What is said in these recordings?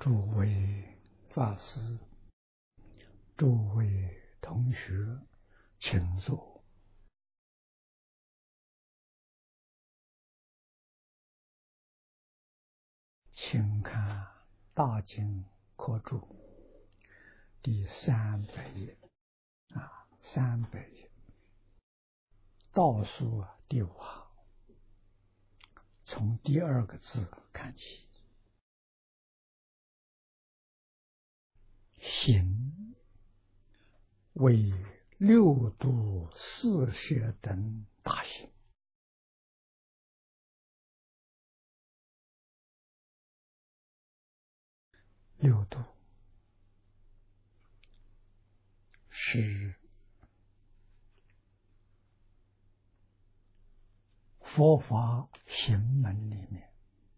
诸位法师，诸位同学，请坐。请看《大经科注》第300页300页倒数第5行，从第2个字看起。行为六度四摄等大行。六度是佛法行门里面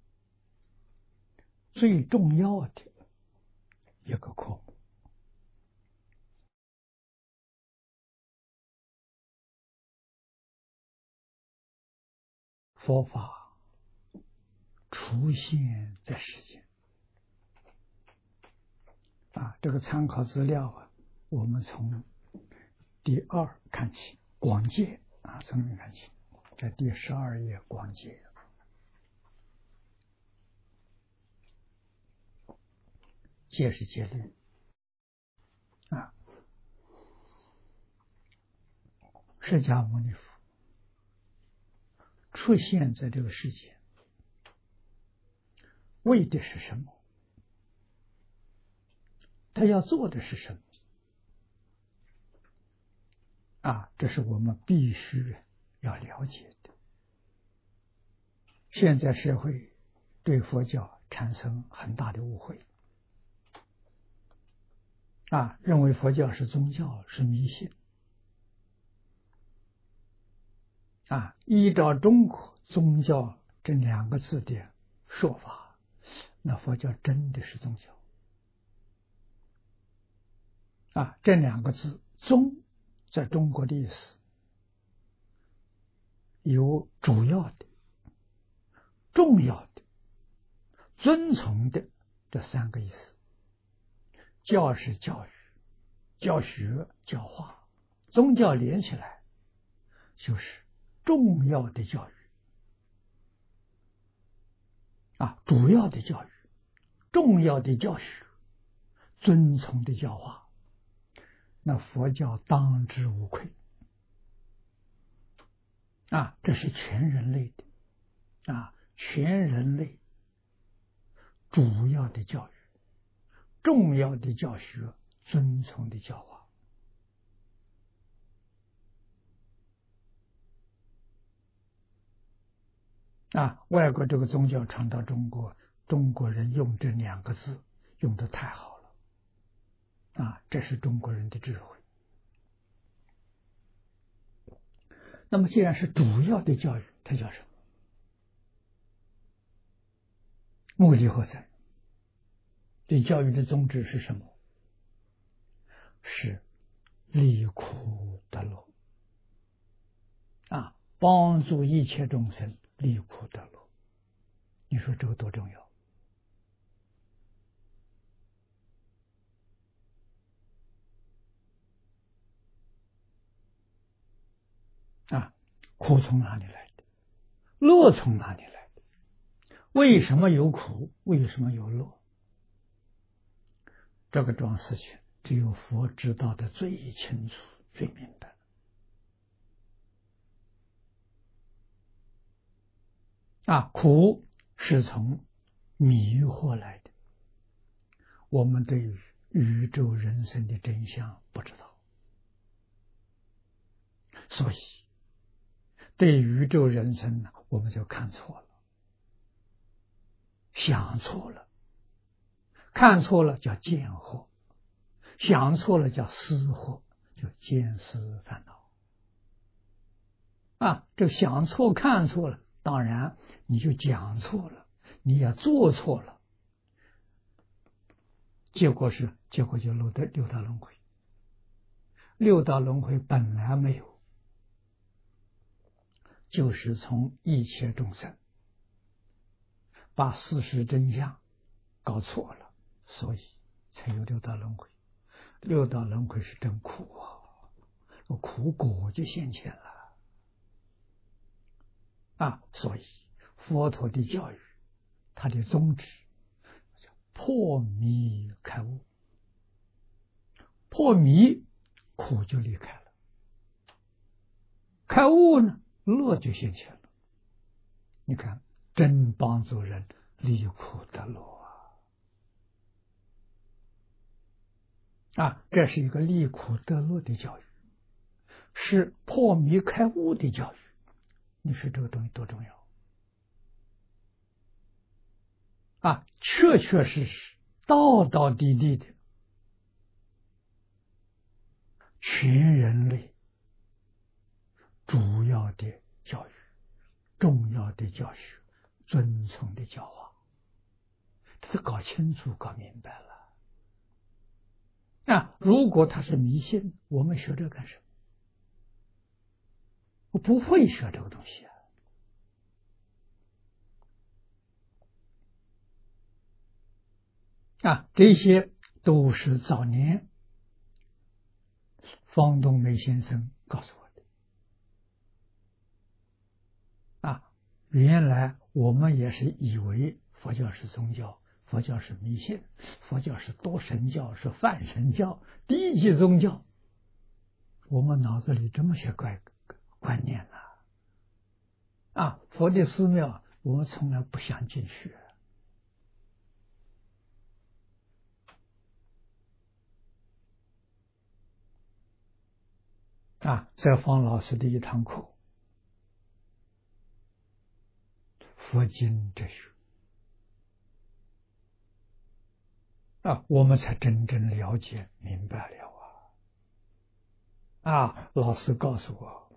最重要的一个科目。佛法出现在世间这个参考资料我们从第2看起，广戒从这看起，在第12页广戒，戒是戒律释迦牟尼佛出现在这个世界，为的是什么？他要做的是什么？这是我们必须要了解的。现在社会对佛教产生很大的误会认为佛教是宗教，是迷信依照中国宗教这2个字的说法，那佛教真的是宗教这2个字宗在中国的意思有主要的、重要的、遵从的这3个意思。教是教育、教学、教化，宗教连起来就是重要的教育主要的教育、重要的教学、遵从的教化，那佛教当之无愧这是全人类的全人类主要的教育、重要的教学、遵从的教化外国这个宗教传到中国，中国人用这2个字用得太好了这是中国人的智慧。那么既然是主要的教育，它叫什么？目的何在？对教育的宗旨是什么？是离苦得乐帮助一切众生离苦得乐。你说这个多重要苦从哪里来的？乐从哪里来的？为什么有苦？为什么有乐？这个桩事情只有佛知道的最清楚、最明白苦是从迷惑来的，我们对于宇宙人生的真相不知道，所以对宇宙人生我们就看错了，想错了，看错了叫见惑，想错了叫思惑，就见思烦恼这想错看错了，当然你就讲错了，你也做错了，结果就落得六道轮回。六道轮回本来没有，就是从一切众生把事实真相搞错了， 所以才有六道轮回。六道轮回是真苦啊，苦果就现前了啊！所以佛陀的教育，他的宗旨叫破迷开悟。破迷，苦就离开了；开悟呢，乐就现前了。你看，真帮助人离苦得乐啊！这是一个离苦得乐的教育，是破迷开悟的教育。你说这个东西多重要啊！确确实实、道道地地的，全人类主要的教育、重要的教学、遵从的教化，这是搞清楚、搞明白了。如果他是迷信，我们学这干什么？我不会学这个东西这些都是早年方东梅先生告诉我的原来我们也是以为佛教是宗教，佛教是迷信，佛教是多神教，是泛神教，低级宗教。我们脑子里这么些观念佛的寺庙我们从来不想进去在方老师的一堂课，佛经哲学我们才真正了解明白了老师告诉我，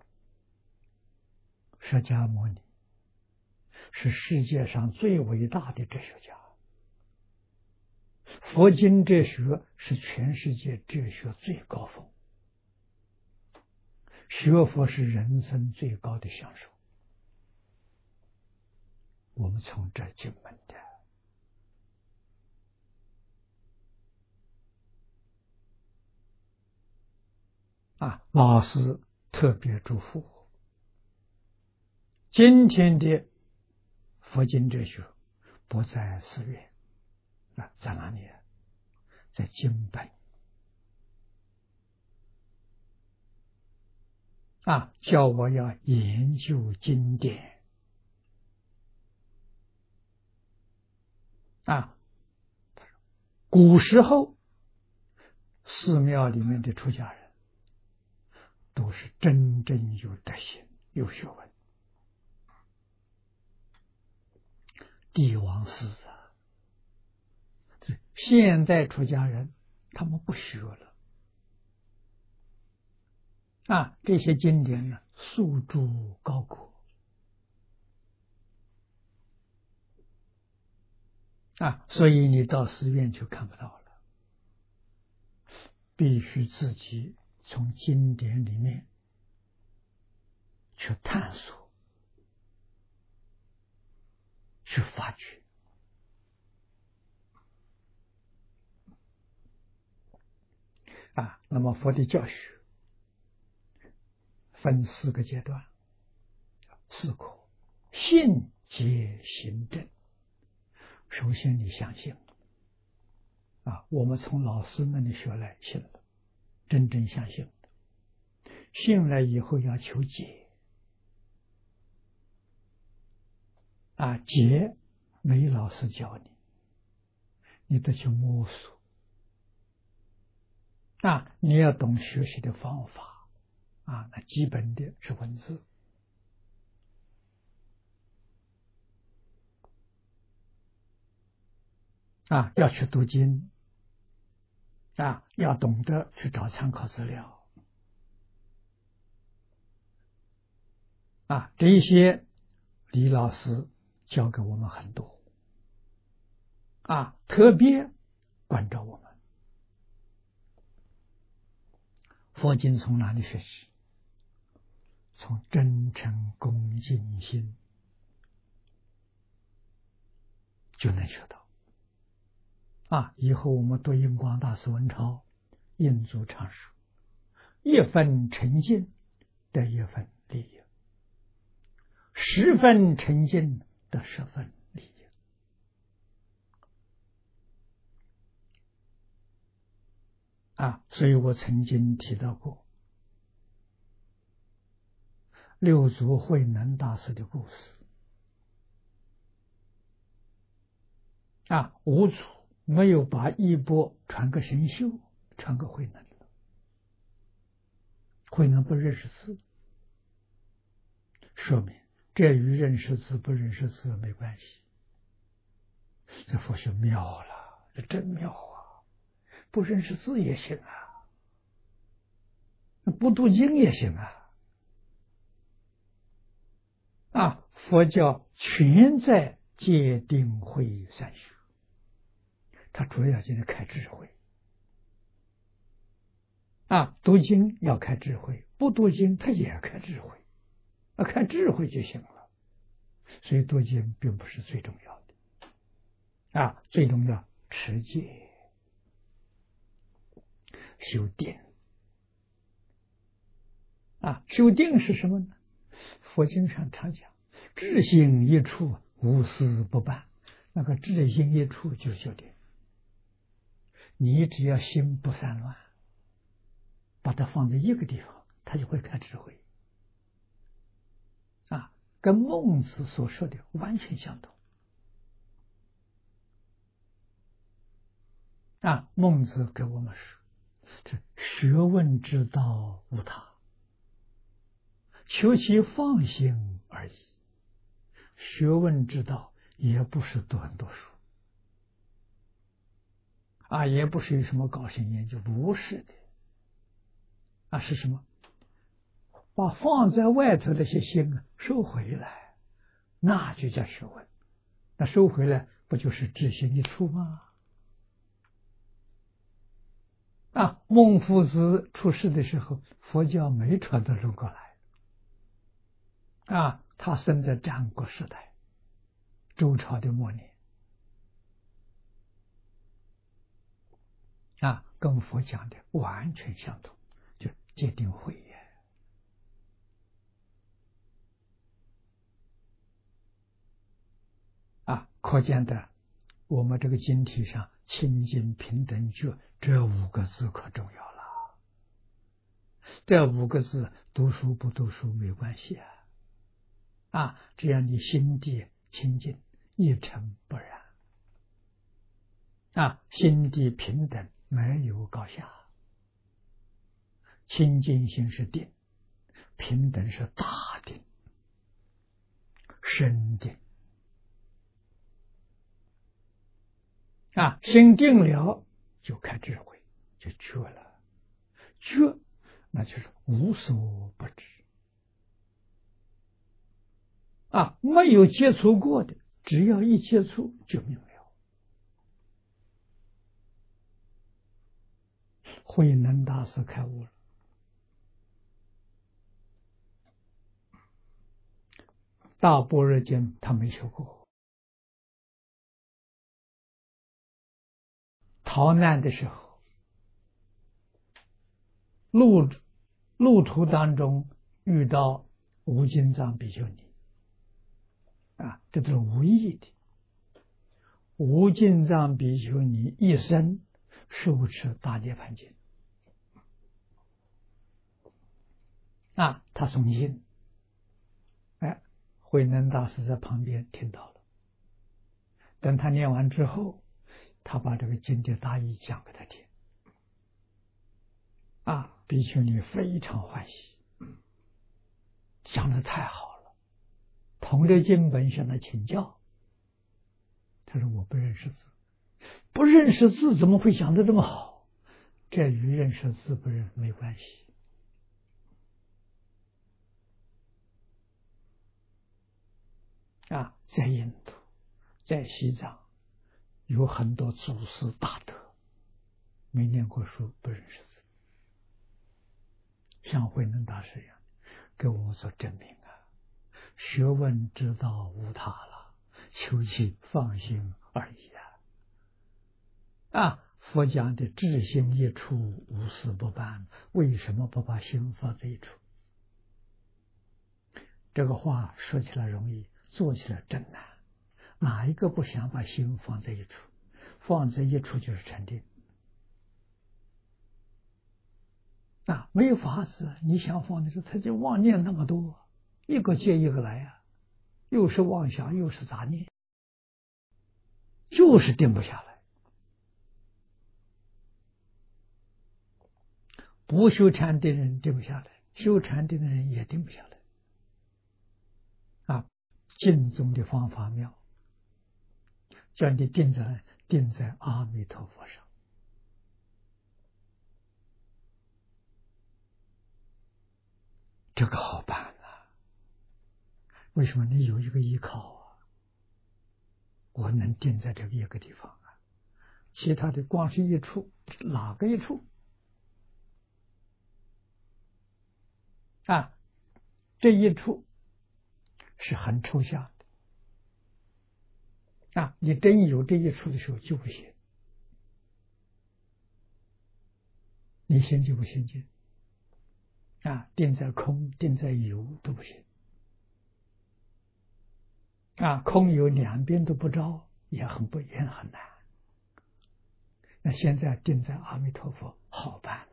释迦牟尼是世界上最伟大的哲学家，佛经哲学是全世界哲学最高峰，学佛是人生最高的享受。我们从这进门的老师特别嘱咐我，今天的佛经哲学不在寺院在哪里在经本叫我要研究经典古时候寺庙里面的出家人都是真正有德行、有学问，帝王寺现在出家人他们不学了这些经典呢束诸高阁所以你到寺院就看不到了，必须自己从经典里面去探索、去发掘那么佛的教学分4个阶段：4课，信解行证。首先你相信我们从老师那里学来信了，真正相信的，信了以后要求解解没老师教你，你得去摸索你要懂学习的方法那基本的是文字要去读经要懂得去找参考资料这一些李老师教给我们很多特别关照我们。佛经从哪里学习？从真诚恭敬心就能学到以后我们读印光大师文钞，印祖常说：一分沉静得一分利益，10分沉静得10分利益。所以我曾经提到过六祖慧能大师的故事。五祖没有把衣钵传给神秀，传给慧能。慧能不认识字，说明这与认识字不认识字没关系。这佛学妙了，这真妙啊！不认识字也行不读经也行佛教全在戒定慧三学，它主要就是开智慧。读经要开智慧，不读经它也开智慧，开智慧就行了。所以读经并不是最重要的，最重要持戒、修定。修定是什么呢？佛经上常讲，智行一处，无私不办。那个智行一处就是修定。你只要心不散乱，把它放在一个地方，它就会开智慧。跟孟子所说的完全相同。孟子给我们说，学问之道无他，求其放心而已。学问之道也不是读很多书，也不是有什么高深研究，不是的。是什么？把放在外头那些心收回来，那就叫学问。那收回来不就是知行一处吗？孟夫子出世的时候，佛教没传到中国来。他生在战国时代，周朝的末年。跟佛讲的完全相同，就戒定慧也。可见的，我们这个经体上清净平等觉这5个字可重要了。这5个字读书不读书没关系只要你心地清净，一尘不染心地平等，没有高下。清净心是定，平等是大定、深定。心定了就开智慧，就觉了。觉那就是无所不知。没有接触过的，只要一接触就明了。慧能大师开悟了，大般若经他没学过，逃难的时候，路途当中遇到无尽藏比丘尼，这都是无意的。无尽藏比丘尼一生受持大涅盘经，他诵经，慧能大师在旁边听到了。等他念完之后，他把这个经的大意讲给他听。比丘尼非常欢喜，讲得太好了，捧着经本向他请教。他说：“我不认识字，不认识字怎么会讲得这么好？这与认识字不认没关系。”在印度，在西藏，有很多祖师大德没念过书，不认识字，像慧能大师一样，给我们所证明学问之道无他了，求其放心而已佛讲的至心一处，无事不办，为什么不把心放在一处？这个话说起来容易，做起来真难。哪一个不想把心放在一处？放在一处就是禅定。没有法子，你想放的时候，他就妄念那么多，一个接一个来又是妄想，又是杂念，就是定不下来。不修禅定的人定不下来，修禅定的人也定不下来。净宗的方法妙，叫你定在阿弥陀佛上。这个好办为什么？你有一个依靠我能定在这个一个地方其他的光是一处，哪个一处这一处是很抽象的你真有这一处的时候就不行，你心就不清净定在空，定在有都不行空有两边都不着，也很难。那现在定在阿弥陀佛好办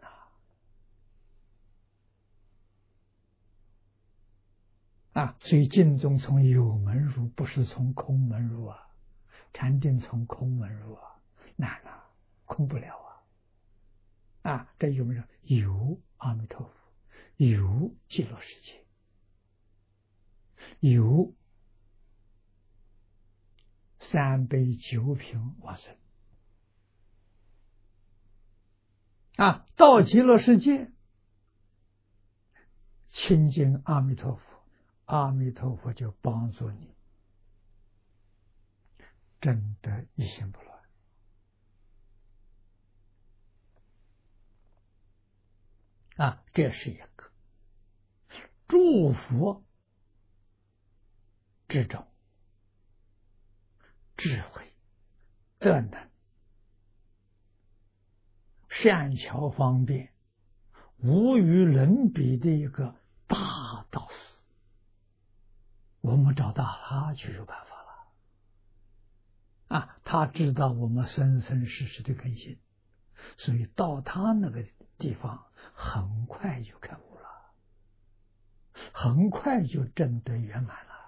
所以净宗从有门入，不是从空门入禅定从空门入难空不了这有没有？有阿弥陀佛，有极乐世界，有三杯九品往生到极乐世界亲近阿弥陀佛，阿弥陀佛就帮助你真的一心不乱这是一个祝福之中智慧德能善巧方便无与伦比的一个大道士。我们找到他就有办法了他知道我们生生世世的根性，所以到他那个地方很快就开悟了，很快就证得圆满了。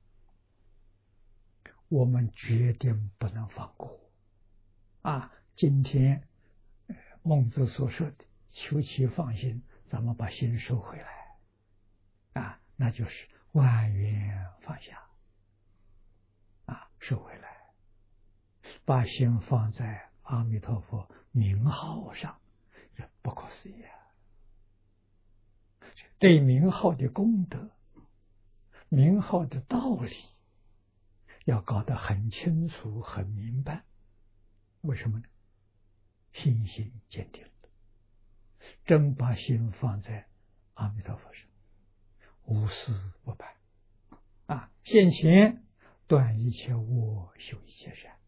我们决定不能放过今天孟子所说的求其放心，咱们把心收回来那就是万缘放下收回来，把心放在阿弥陀佛名号上，这不可思议对名号的功德，名号的道理要搞得很清楚很明白。为什么呢？信心坚定了，真把心放在阿弥陀佛上，无事不办现前断一切恶，修一切善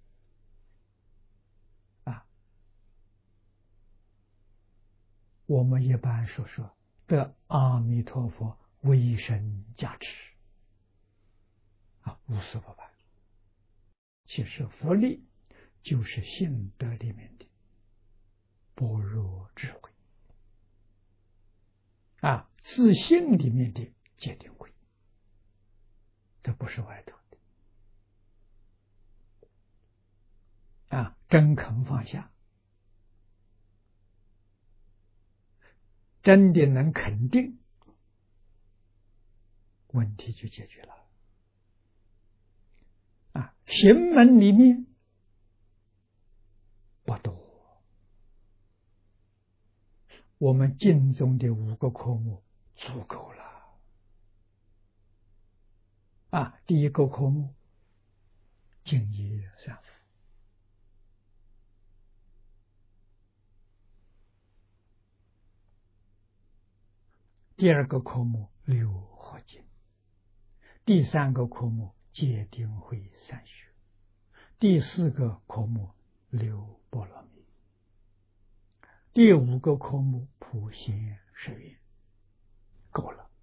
我们一般说得阿弥陀佛威神加持无事不办。其实佛力就是性德里面的般若智慧自性里面的戒定慧，这不是外头的真肯放下，真的能肯定，问题就解决了行门里面不多，我们净宗的5个科目足够了第一个科目净业三福，第二个科目六和经，第三个科目戒定慧三学，第4个科目六波罗蜜。 第5个科目普贤十愿，够了。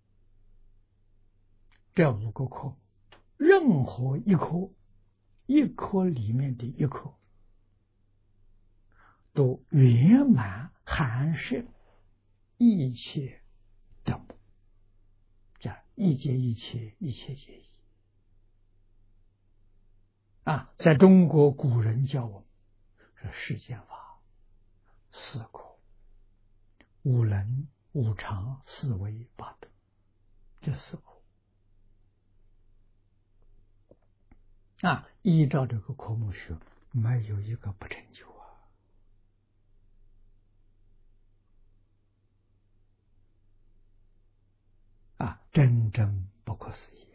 这5个科，任何一科里面的一科，都圆满含摄一切德目，叫一切一切，一切皆一。在中国古人教我们说世间法4科：五能、五常、四维、八德，这4科。依照这个科目学，没有一个不成就真正不可思议。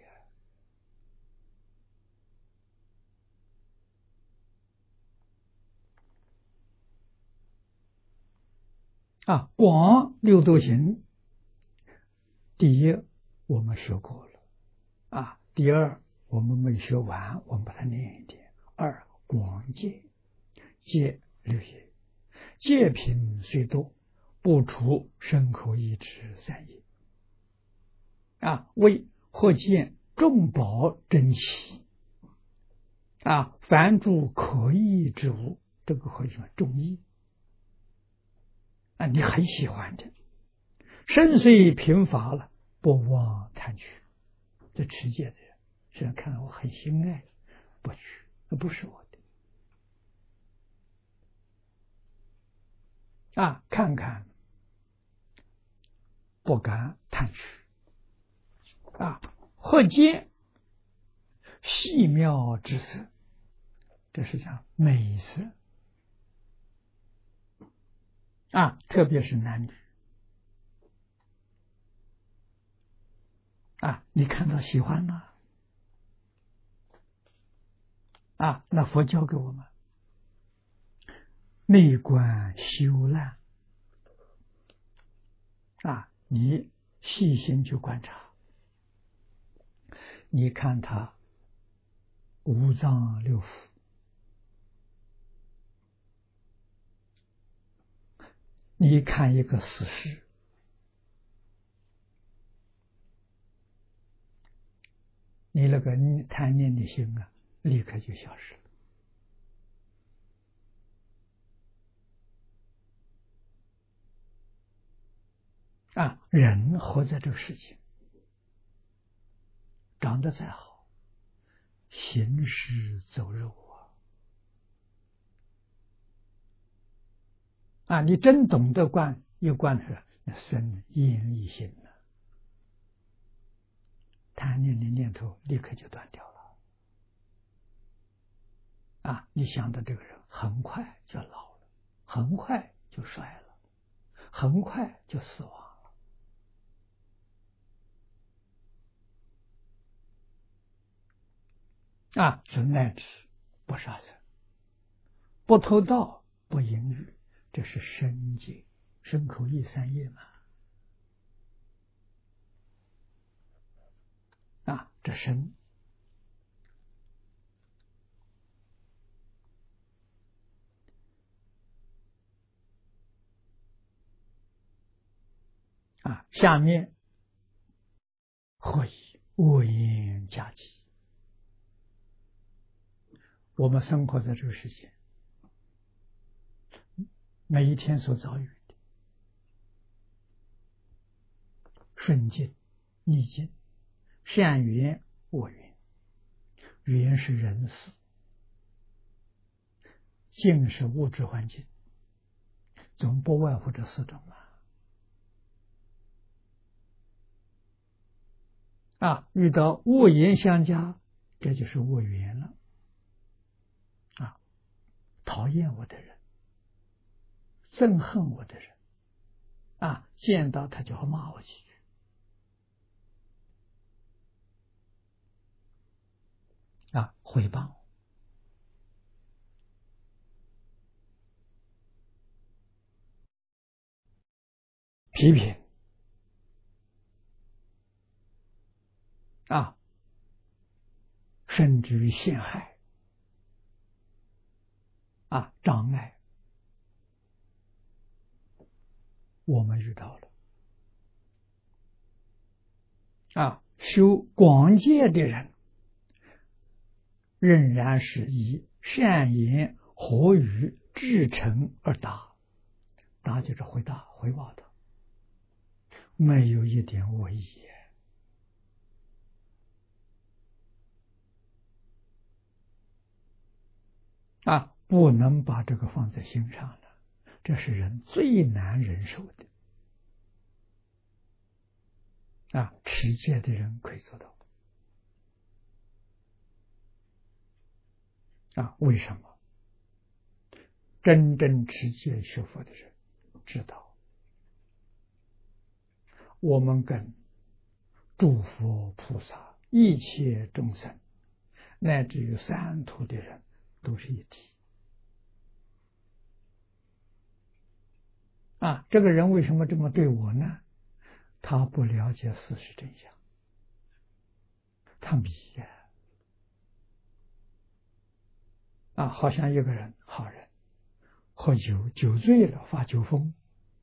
广六度行，第一我们学过了，第二我们没学完，我们把它念一点。2广戒，戒律也，戒品虽多，不除身口意志3业。为或见众宝珍奇，凡诸可意之物，这个可以说中意。你很喜欢的，身虽贫乏了，不忘贪取。这持戒的人，虽然看到我很心爱，不取，那不是我的。看看，不敢贪取。或见细妙之色，这是讲美色。特别是男女。你看到喜欢了，那佛教给我们内观修烂。你细心去观察，你看他5脏6腑，你看一个死尸，你那个贪念的心立刻就消失了。人活在这个世界，长得再好，行尸走肉你真懂得观，一观是生厌离心了，贪念的念头立刻就断掉了。你想到这个人很快就老了，很快就衰了，很快就死亡了。所以乃至不杀生，不偷盗，不淫欲，这是身戒，身口意3业嘛。这身下面会恶言夹击。我们生活在这个世界，每一天所遭遇的顺境、逆境、善缘、恶缘，缘是人事，境是物质环境，总不外乎这4种遇到恶言相加，这就是恶缘了。讨厌我的人，憎恨我的人，见到他就会骂我几句。诽谤，批评，甚至于陷害，障碍， 我们遇到了修广戒的人，仍然是以善言和语至诚而答，答就是回答回报的，没有一点恶意不能把这个放在心上了，这是人最难忍受的持戒的人可以做到为什么？真正持戒学佛的人知道，我们跟诸佛菩萨、一切众生，乃至于三途的人都是一体这个人为什么这么对我呢？他不了解事实真相，他迷好像一个人好人喝酒酒醉了发酒疯，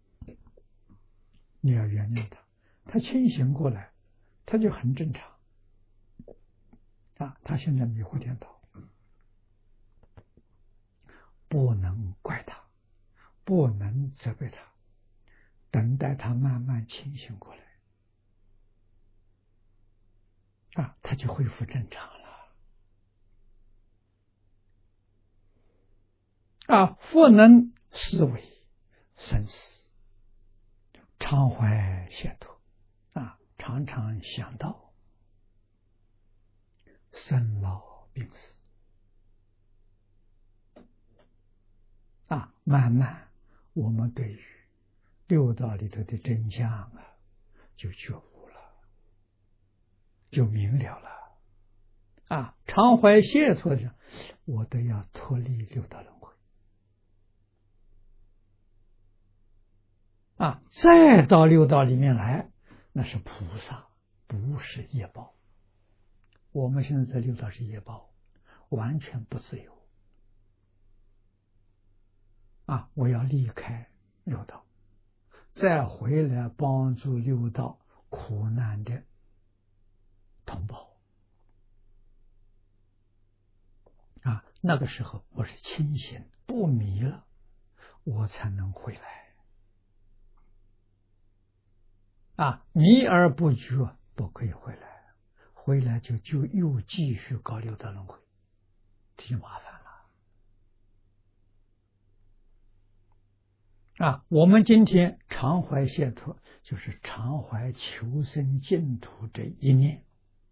你要原谅他，他清醒过来他就很正常他现在迷惑颠倒，不能怪他，不能责备他，等待他慢慢清醒过来他就恢复正常了复能思维生死，常怀解脱常常想到生老病死慢慢我们对于六道里头的真相就觉悟了，就明了了常怀解脱的，我都要脱离六道轮回再到六道里面来，那是菩萨，不是业报。我们现在在六道是业报，完全不自由我要离开六道，再回来帮助六道苦难的同胞那个时候我是清醒不迷了，我才能回来迷而不觉不可以回来，回来就又继续搞六道轮回，这就麻烦了我们今天常怀解脱，就是常怀求生净土这一念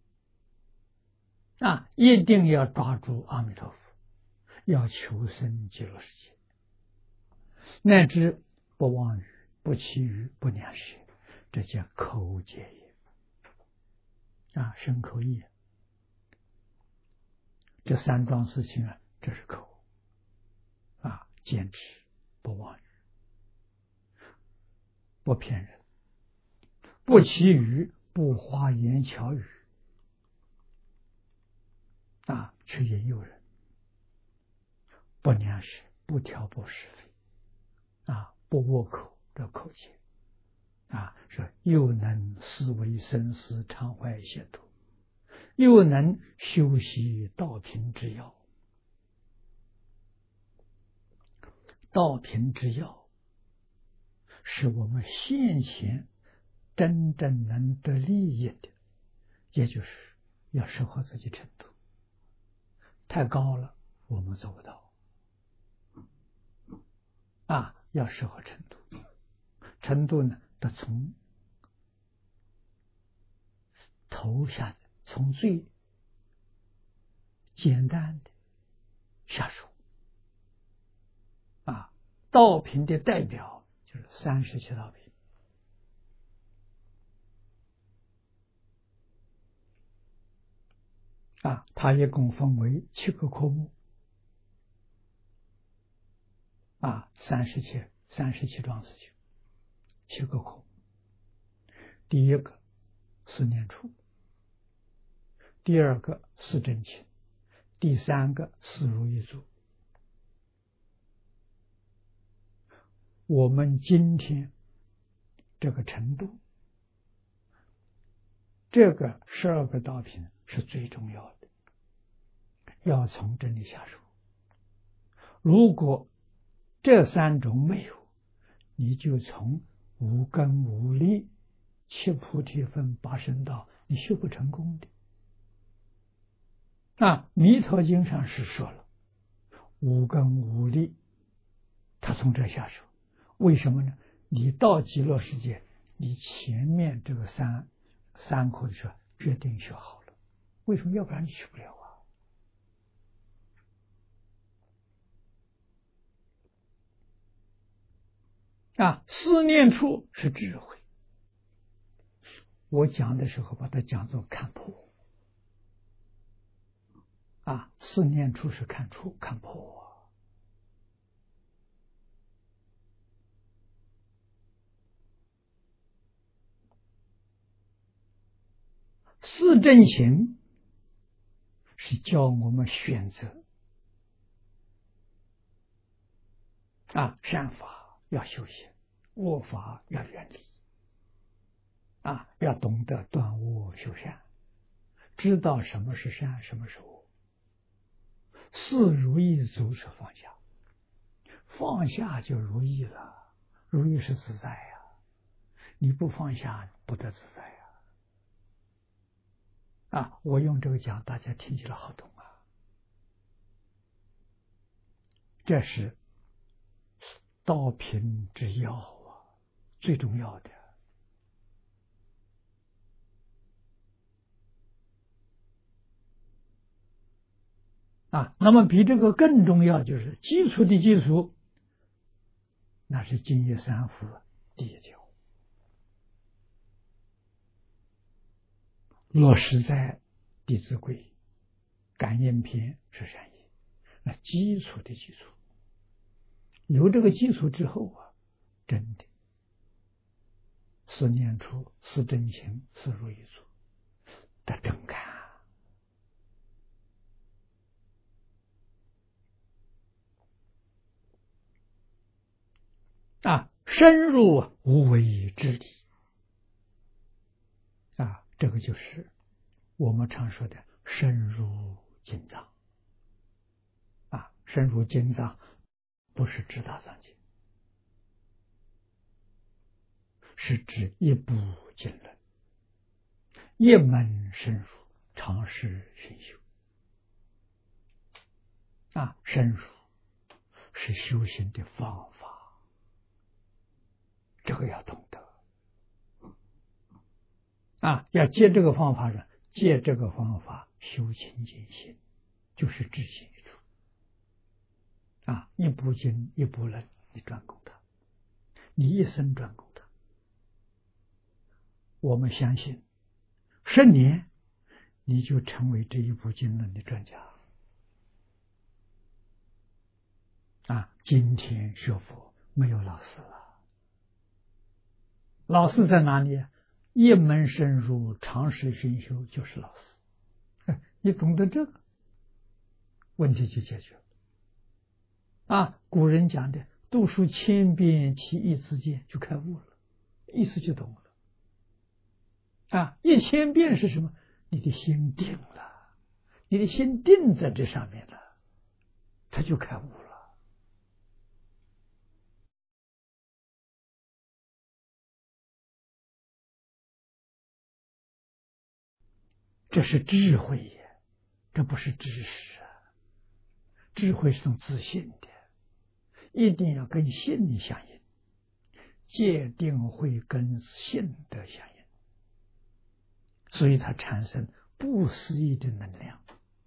一定要抓住阿弥陀佛，要求生极乐世界，乃至不妄语、不绮语、不两舌，这叫口戒业身口意这三桩事情这是口坚持不妄语，不骗人，不绮语，不花言巧语去引诱人，不两舌，不挑拨是非不恶口的口戒说又能思维生死，常怀解脱，又能修习道品之要。道品之要是我们现前真正能得利益的，也就是要适合自己程度，太高了我们做不到要适合程度，程度呢得从头下，从最简单的下手道品的代表就是37道品它一共分为7个科目37桩事情，7个科目。第一个是念处，第二个是真情，第三个是如意足。我们今天这个程度，这个12个道品是最重要的，要从这里下手。如果这3种没有，你就从五根五力、七菩提分、八圣道，你修不成功的。弥陀经上是说了，五根五力，他从这下手。为什么呢？你到极乐世界，你前面这个三科的时候决定学好了，为什么？要不然你去不了思念处是智慧。我讲的时候把它讲作看破。思念处是看破。四正行是教我们选择善法要修行，恶法要远离要懂得断恶修善，知道什么是善，什么是恶。四如意足是放下，放下就如意了，如意是自在呀。你不放下，不得自在呀。我用这个讲，大家听起来好懂这是道品之要最重要的。那么比这个更重要，就是基础的基础，那是净业三福第一条，落实在弟子规、感应篇是善业，那基础的基础。有这个基础之后真的四念处、四正行、四如意足得真干深入无为之理这个就是我们常说的深入经藏深入经藏不是指大藏经，是指一部经论，一门深入，常识熏修深入是修行的方法，这个要懂得要借这个方法借这个方法修清净心，就是知行一处一部经一部论，你专攻它，你一生专攻它。我们相信10年你就成为这一部经论的专家今天学佛没有老师了，老师在哪里？一门深入，常识熏修，就是老师。你懂得这个，问题就解决了古人讲的读书千遍，其义自见，就开悟了，意思就懂了1000遍是什么？你的心定了，你的心定在这上面了，他就开悟了。这是智慧也，这不是知识智慧是种自信的，一定要跟信相应，戒定慧跟信德相应，所以它产生不思议的能量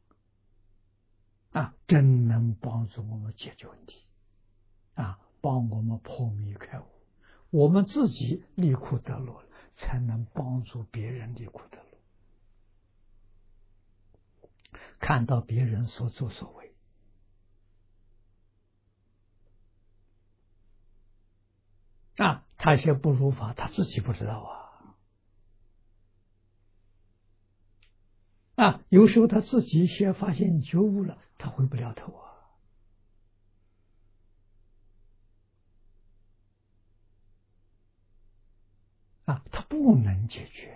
真能帮助我们解决问题帮我们破迷开悟。我们自己离苦得乐了，才能帮助别人离苦得乐。看到别人所作所为他学不如法，他自己不知道有时候他自己学发现觉悟了，他回不了头不能解决。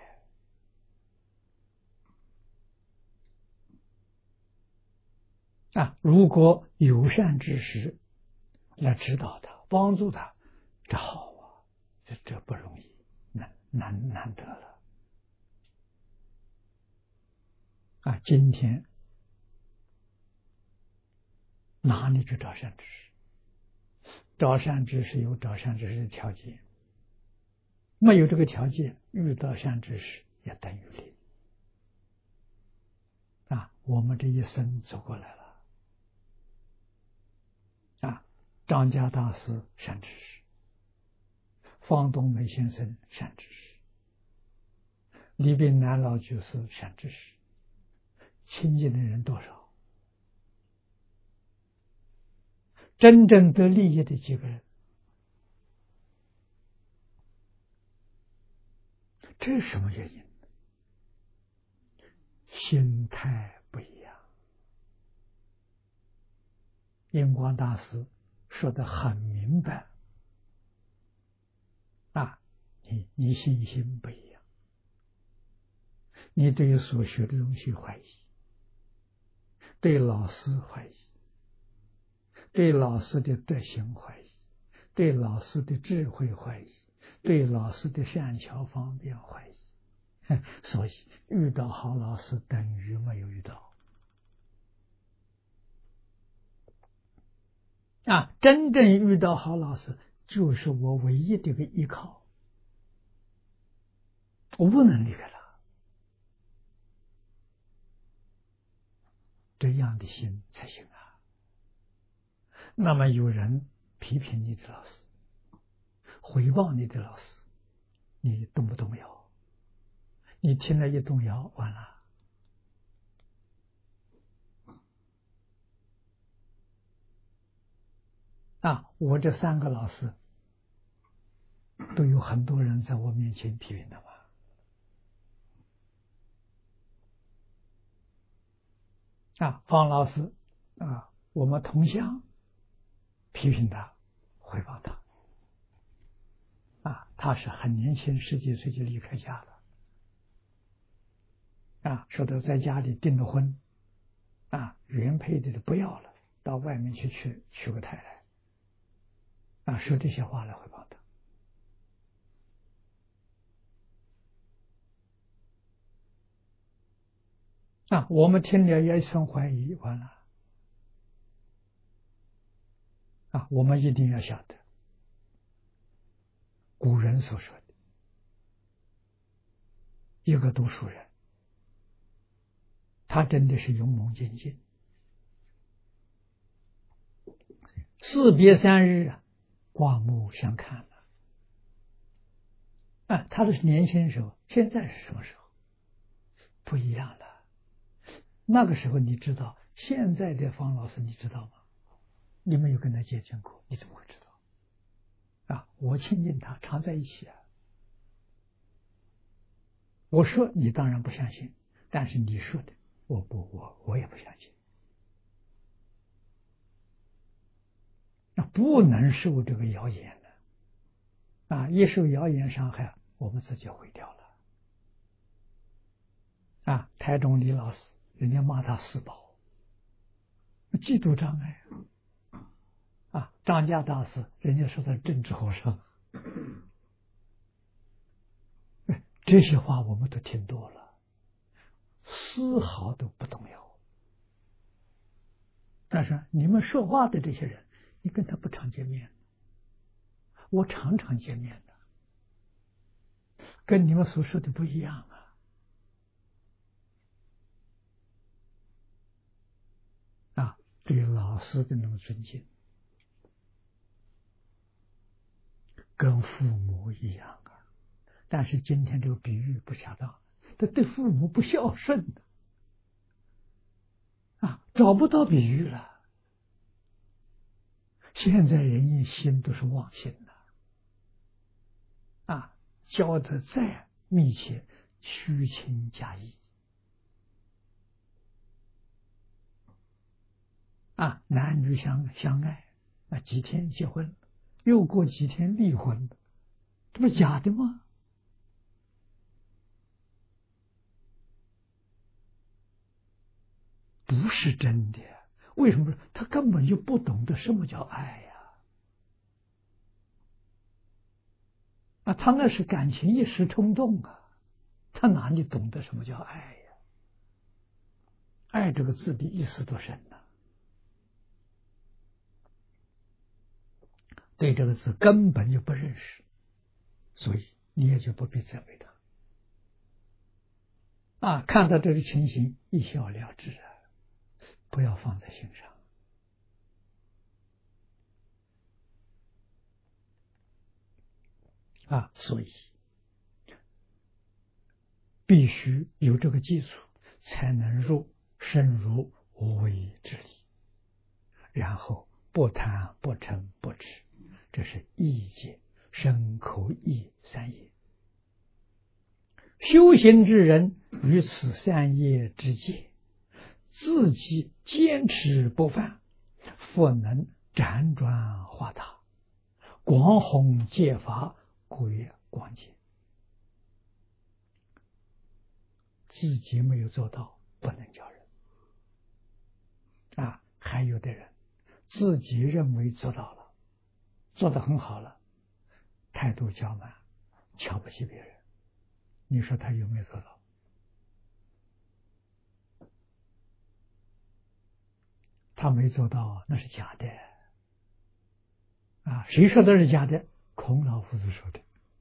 如果有善知识来指导他、帮助他，这好啊，这不容易，难得了。今天哪里去找善知识？找善知识有找善知识的条件，没有这个条件，遇到善知识也等于零。我们这一生走过来了。张家大师善知识，方东梅先生善知识，李炳南老居士善知识，亲近的人多少？真正得利益的几个人？这是什么原因？心态不一样。印光大师说得很明白，你信心不一样，你对所学的东西怀疑，对老师怀疑，对老师的德行怀疑，对老师的智慧怀疑，对老师的善巧方便怀疑，所以遇到好老师等于没有遇到。真正遇到好老师，就是我唯一的一个依靠，我不能离开他。这样的心才行啊。那么有人批评你的老师，回报你的老师，你动不动摇？你听了一动摇，完了。我这3个老师都有很多人在我面前批评的嘛。方老师我们同乡批评他，回报他。他是很年轻，10几岁就离开家了。说的在家里订了婚，原配的不要了，到外面去娶个太太。说这些话来回报他。我们听了也生怀疑，完了。我们一定要晓得古人所说的，一个读书人，他真的是勇猛精进。士别3日，刮目相看了。他是年轻时候，现在是什么时候？不一样了。那个时候你知道，现在的方老师你知道吗？你没有跟他接近过，你怎么会知道？我亲近他，常在一起我说你当然不相信，但是你说的我也不相信。不能受这个谣言的。一受谣言伤害，我们自己毁掉了。台中李老师，人家骂他四宝，嫉妒障碍。张家大师，人家说他政治和尚。这些话我们都听多了，丝毫都不动摇。但是你们说话的这些人，你跟他不常见面，我常常见面的，跟你们所说的不一样对老师的那种尊敬，跟父母一样但是今天这个比喻不恰当，他对父母不孝顺找不到比喻了。现在人一心都是妄心交得再密切，虚情假意男女相爱几天结婚，又过几天离婚，这不是假的吗？ 不是真的。为什么？他根本就不懂得什么叫爱呀！他那是感情一时冲动啊，他哪里懂得什么叫爱呀？爱这个字的意思多深呢？对这个字根本就不认识，所以你也就不必责备他。看到这个情形，一笑了之啊，不要放在心上。所以必须有这个基础，才能深入无为之理，然后不贪不嗔不痴，这是意界，身口意三业。修行之人于此三业之界，自己坚持不犯，复能辗转化他，广弘戒法，故曰广戒。自己没有做到，不能教人。还有的人自己认为做到了，做得很好了，态度骄慢，瞧不起别人，你说他有没有做到？他没做到，那是假的。谁说的是假的？孔老夫子说的。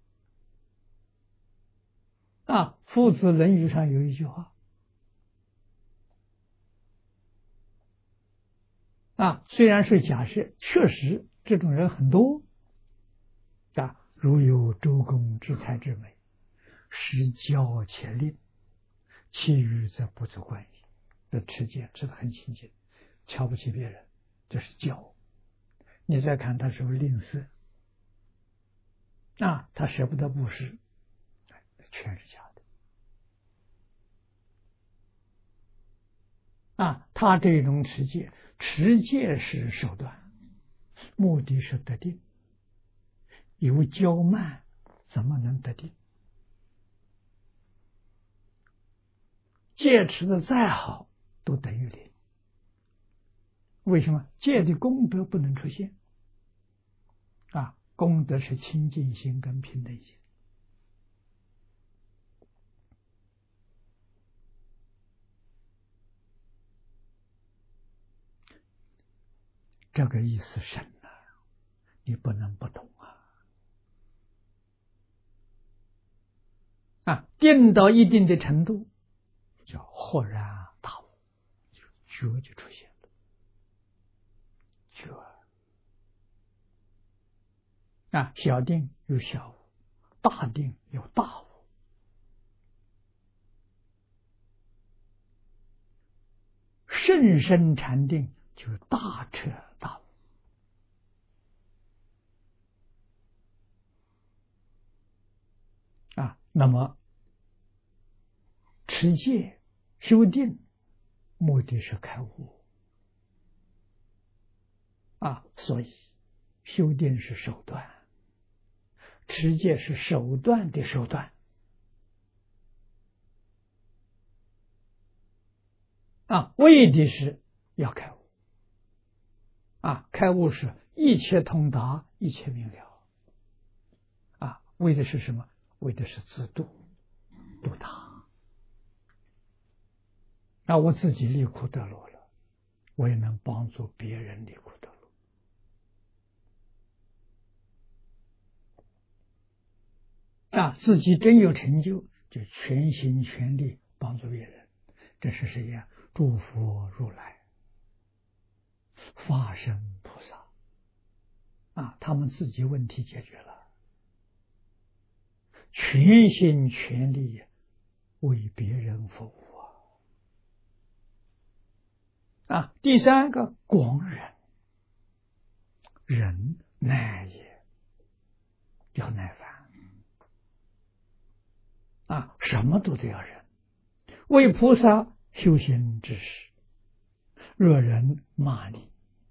夫子论语上有一句话，虽然是假设，确实这种人很多。如有周公之才之美，实教且令，其余则不足观矣。这持戒持得很清净，瞧不起别人，这是教。你再看他是不是吝啬？他舍不得布施，全是假的。他这种持戒是手段，目的是得定。有骄慢怎么能得定？戒持的再好都等于零。为什么？戒的功德不能出现。功德是清净心跟平等心。这个意思深了，你不能不懂定到一定的程度，叫豁然大悟，觉就出现了。小定有小悟，大定有大悟。甚深禅定就大彻大悟。那么持戒修定目的是开悟。所以修定是手段，持戒是手段的手段。为的是要开悟。开悟是一切通达，一切明了。为的是什么？为的是自度他。我自己离苦得乐了，我也能帮助别人离苦得乐。自己真有成就，就全心全力帮助别人。这是谁呀？诸佛如来、法身菩萨。他们自己问题解决了，全心全力为别人服务。第三个广忍，忍耐也，要耐烦。什么都得要忍。为菩萨修行之时，若人骂你，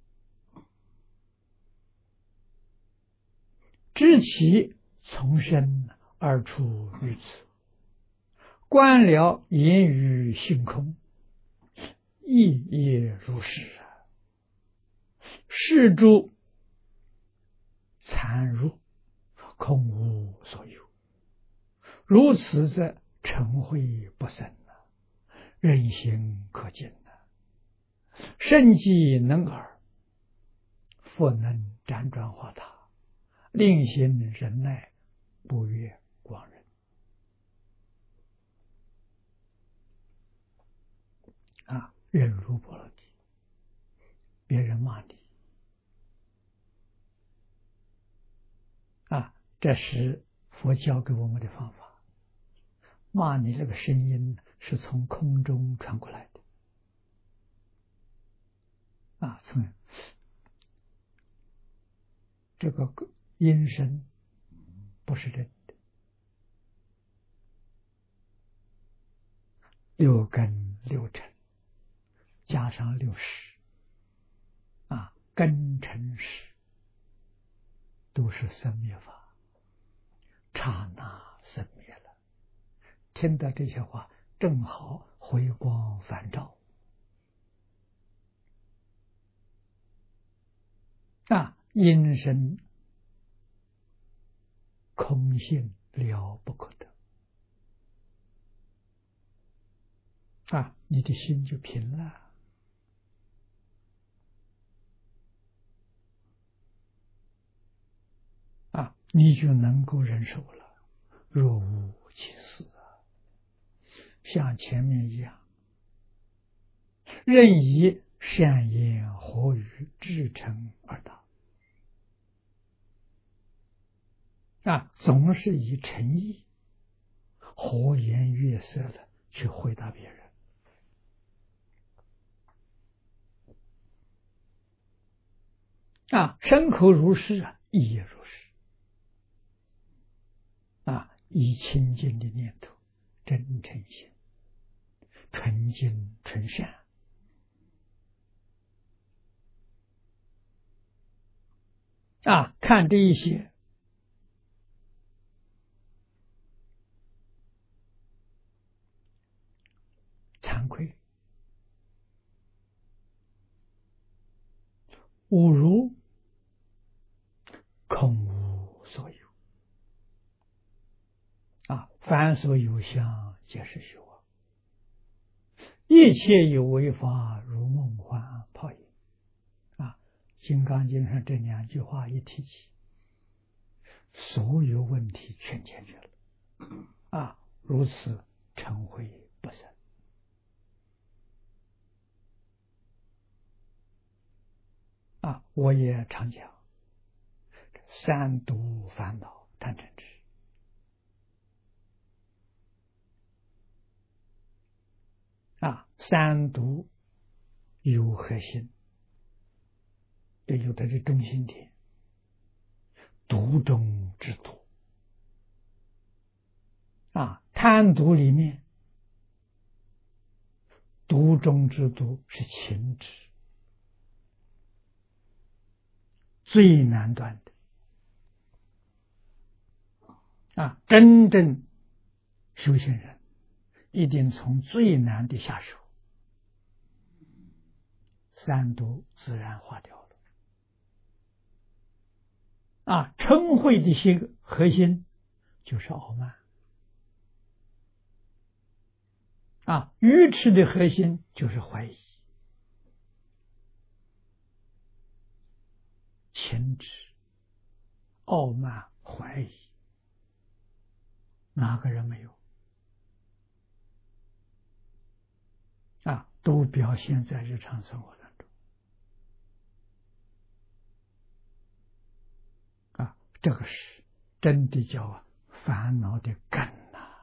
知其从身而出于此，观了言语性空， 亦也如是啊。是诸残入，空无所有。如此则嗔恚不生啊，人心可敬啊。圣迹能尔，复能辗转化他，令行忍耐，不越广人啊。忍辱波罗蜜，别人骂你啊，这是佛教给我们的方法。骂你这个声音是从空中传过来的啊，从这个音声不是真的。六根六尘加上60啊，根尘识都是生灭法，刹那生灭了。听到这些话，正好回光返照啊，因身空性了不可得啊，你的心就平了啊，你就能够忍受了，若无其事啊。像前面一样，任以善言和语至诚而答啊，总是以诚意和颜悦色的去回答别人啊，身口如是啊，意也如是啊，以清净的念头、真诚心、纯净纯善啊，看这一些惭愧、侮辱，空无所有啊，凡所有相，皆是虚妄。一切有为法，如梦幻泡影啊。金刚经上这2句话一提起，所有问题全解决了啊，如此嗔恚不生啊。我也常讲三毒烦恼贪嗔痴啊，三毒有核心，这有它的中心点，毒中之毒啊。贪毒里面，毒中之毒是情执，最难断的啊。真正修行人一定从最难的下手，三毒自然化掉了啊。嗔恚的核心就是傲慢啊，愚痴的核心就是怀疑、情执、傲慢、怀疑，哪个人没有啊？都表现在日常生活当中啊。这个是真的叫烦恼的根呐，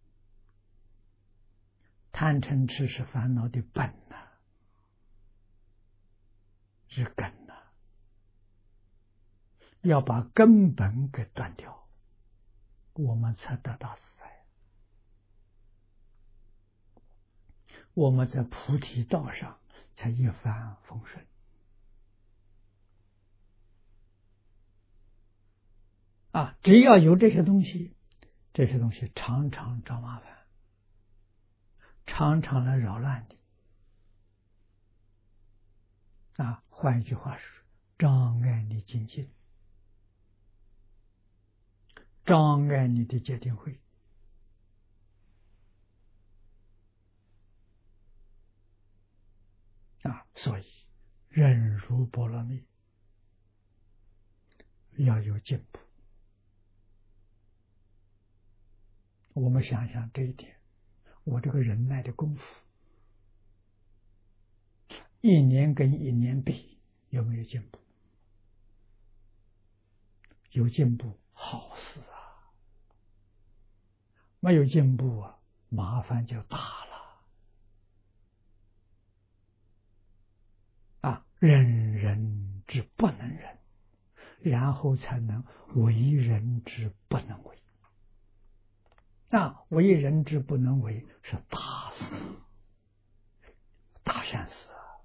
贪嗔痴是烦恼的本呐，是根呐，要把根本给断掉，我们才得大自在。我们在菩提道上才一帆风顺啊！只要有这些东西，这些东西常常找麻烦，常常来扰乱你换一句话说，障碍你精进，障碍你的戒定慧。所以忍辱波罗蜜要有进步。我们想想这一点，我这个忍耐的功夫，一年跟一年比，有没有进步？有进步，好事啊！没有进步啊，麻烦就大了。忍人之不能忍，然后才能为人之不能为。为人之不能为是大事，大善事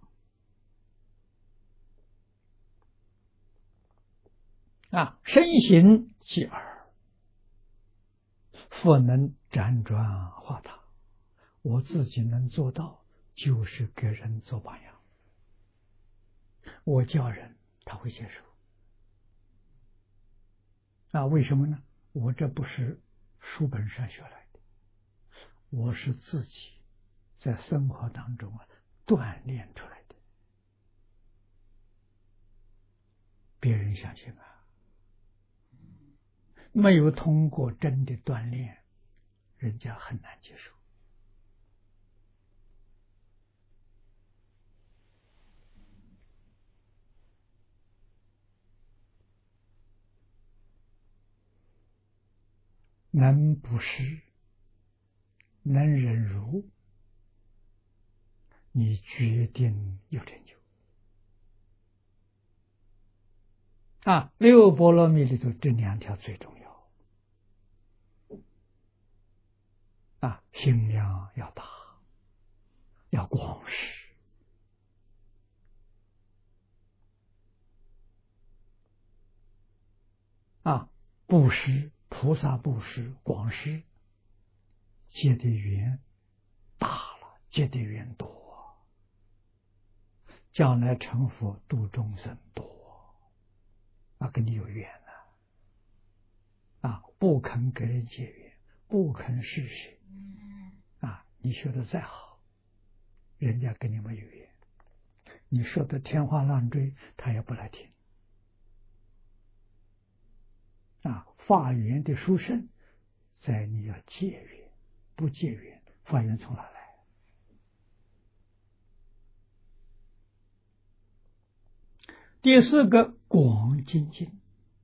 身行即耳，复能辗转化他。我自己能做到，就是给人做榜样。我教人，他会接受。为什么呢？我这不是书本上学来的，我是自己在生活当中锻炼出来的。别人相信没有通过真的锻炼，人家很难接受。能布施，能忍辱，你决定有成就。六波罗蜜里头这两条最重要。心量要大，要广施。布施，菩萨布施，广施，结的缘大了，结的缘多，将来成佛度众生多，跟你有缘不肯给人结缘，不肯施舍，你学的再好，人家跟你没有缘，你说的天花乱坠，他也不来听。法缘的殊胜，在你要结缘，不结缘，法缘从哪来？第四个，广精进，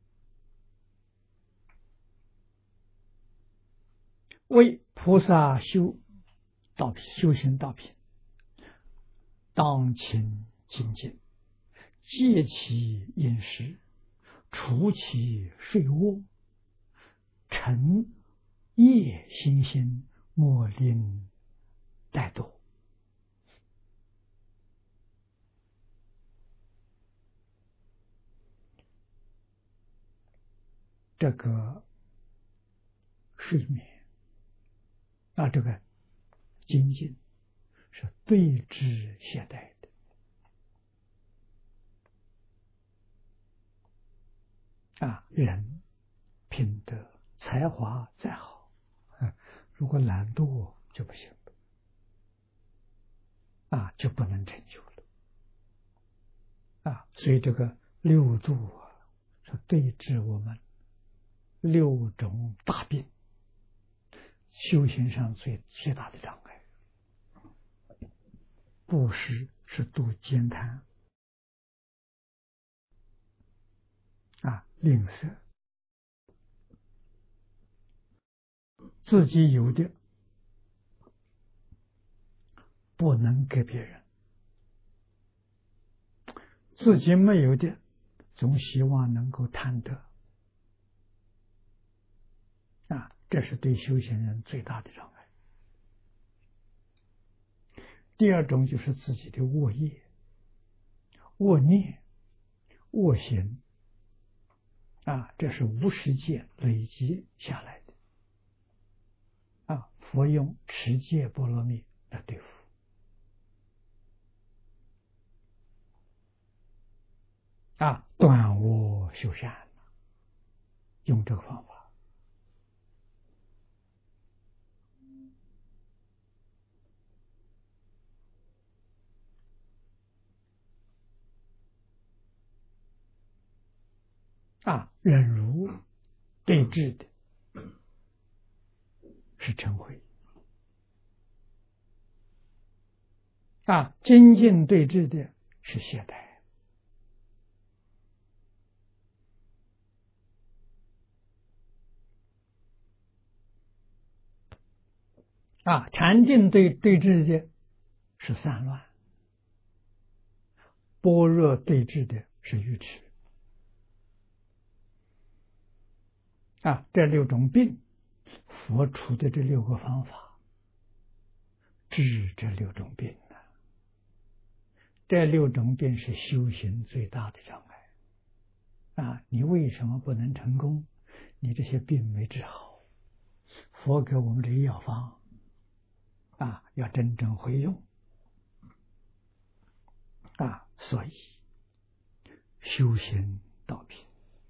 为菩萨修行道品，当勤精进，戒其饮食，除其睡卧，诚业心心，莫令怠惰。这个睡眠这个精进是对治懈怠的。人品德才华再好，如果懒惰就不行就不能成就了。所以这个六度是对治我们六种大病，修行上最大的障碍。布施是度慳贪吝啬，自己有的不能给别人，自己没有的总希望能够贪得。这是对修行人最大的障碍。第二种就是自己的恶业、恶念、恶行这是无始界累积下来的佛用持戒波罗蜜来对付。 断恶修善，用这个方法。忍辱对治的是嗔恚，精进对治的是懈怠，禅定对治的是散乱，般若对治的是愚痴。这六种病，佛出的这六个方法治这六种病这六种病是修行最大的障碍你为什么不能成功？你这些病没治好，佛给我们这个药方要真正会用所以修行道品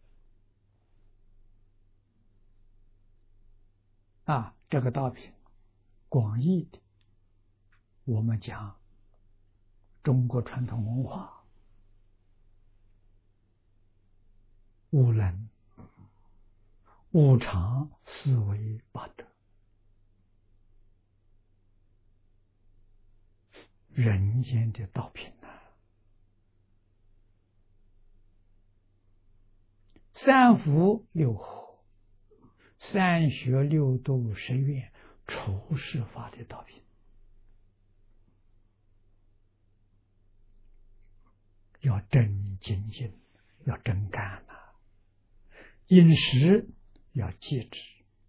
这个道品广义的，我们讲中国传统文化，五伦、五常、四维、八德，人间的道品三福六和，三学六度十愿，处世法的道品，要真精进，要真干饮食要节制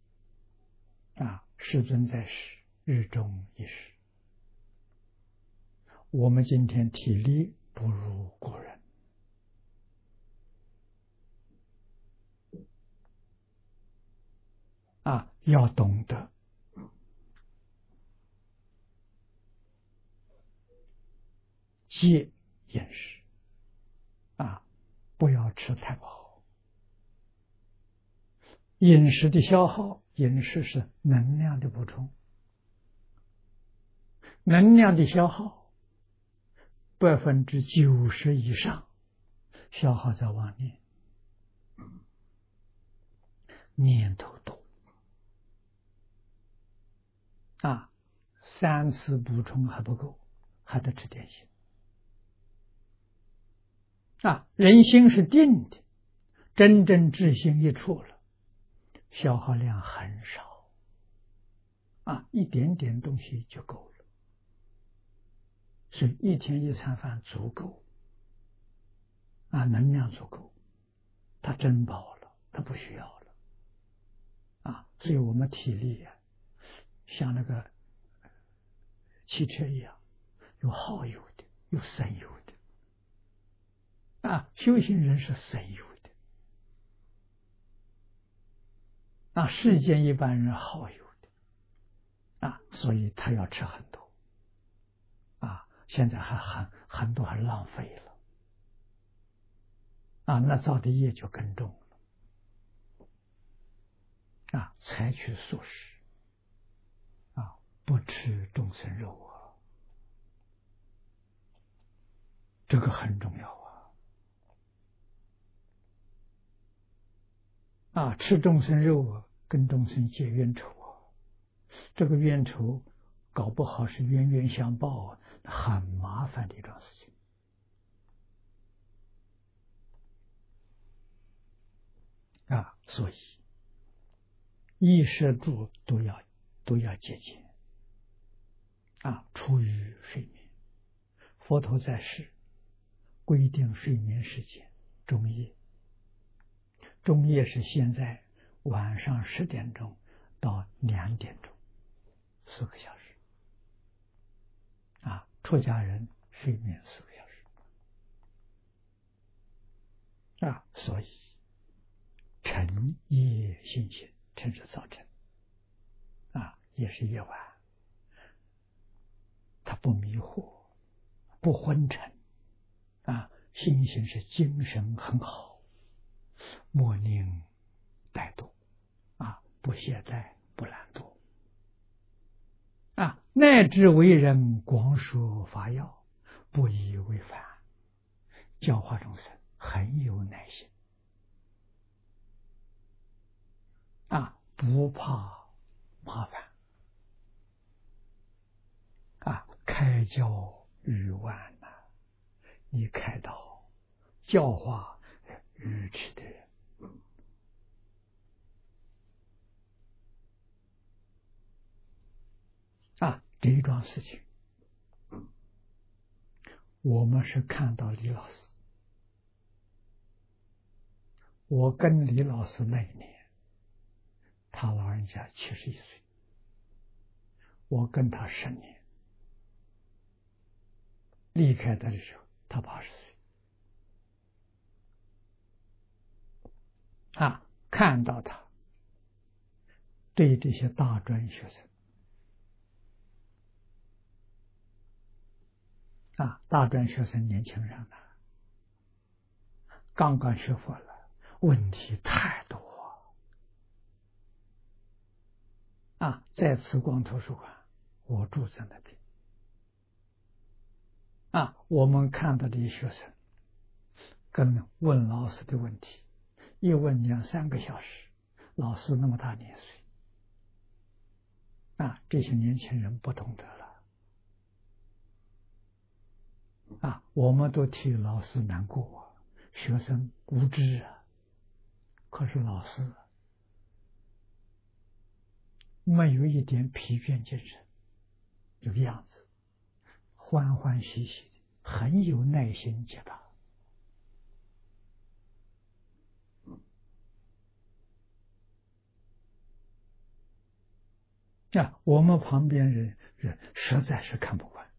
世尊在世，日中一时。我们今天体力不如古人要懂得戒饮食不要吃太饱。饮食的消耗，饮食是能量的补充，能量的消耗90%以上消耗在妄念，念头多3次补充还不够，还得吃点心人心是定的，真正智心一出了，消耗量很少一点点东西就够了，所以一天一餐饭足够能量足够，他真饱了，他不需要了所以我们体力像那个汽车一样，有耗油的，有省油的修行人是省油的世间一般人耗油的所以他要吃很多现在还很多还浪费了那造的业就更重了采取素食不吃众生肉这个很重要吃众生肉跟众生结冤仇这个冤仇搞不好是冤冤相报很麻烦的一桩事情所以衣食住都要节俭处于睡眠。佛陀在世规定睡眠时间中夜，中夜是现在晚上10点钟到2点钟，4个小时出家人睡眠4个小时所以晨夜心醒，晨是早晨也是夜晚，它不迷惑，不昏沉心性是精神很好，莫宁怠惰不懈怠，不懒惰乃至为人广说法要，不以为烦，教化众生很有耐心不怕麻烦开教育万你开导教化愚痴的人这一桩事情，我们是看到李老师，我跟李老师那一年，他老人家71岁，我跟他10年，离开他的时候，他80岁看到他对这些大专学生大专学生年轻人刚刚学佛了，问题太多在慈光图书馆，我住在那边我们看到这些学生跟问老师的问题，一问2-3个小时，老师那么大年岁这些年轻人不懂得了我们都替老师难过学生无知可是老师没有一点疲倦精神，这个样子欢欢喜喜的，很有耐心解答我们旁边人实在是看不惯，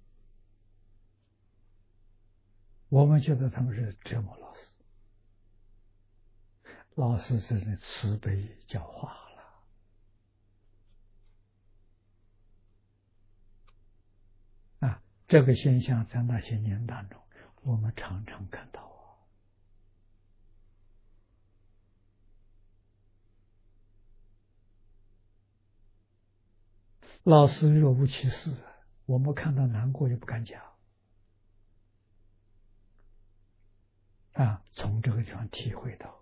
我们觉得他们是折磨老师，老师是慈悲教化了这个现象在那些年当中我们常常看到老师若无其事，我们看到难过也不敢讲从这个地方体会到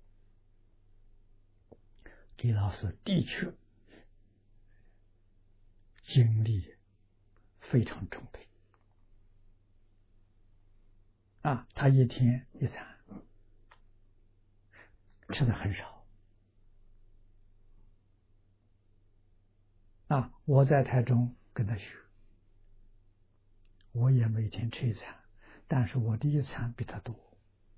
李老师的确精力非常充沛他一天一餐吃的很少我在台中跟他学，我也每天吃一餐，但是我的一餐比他多，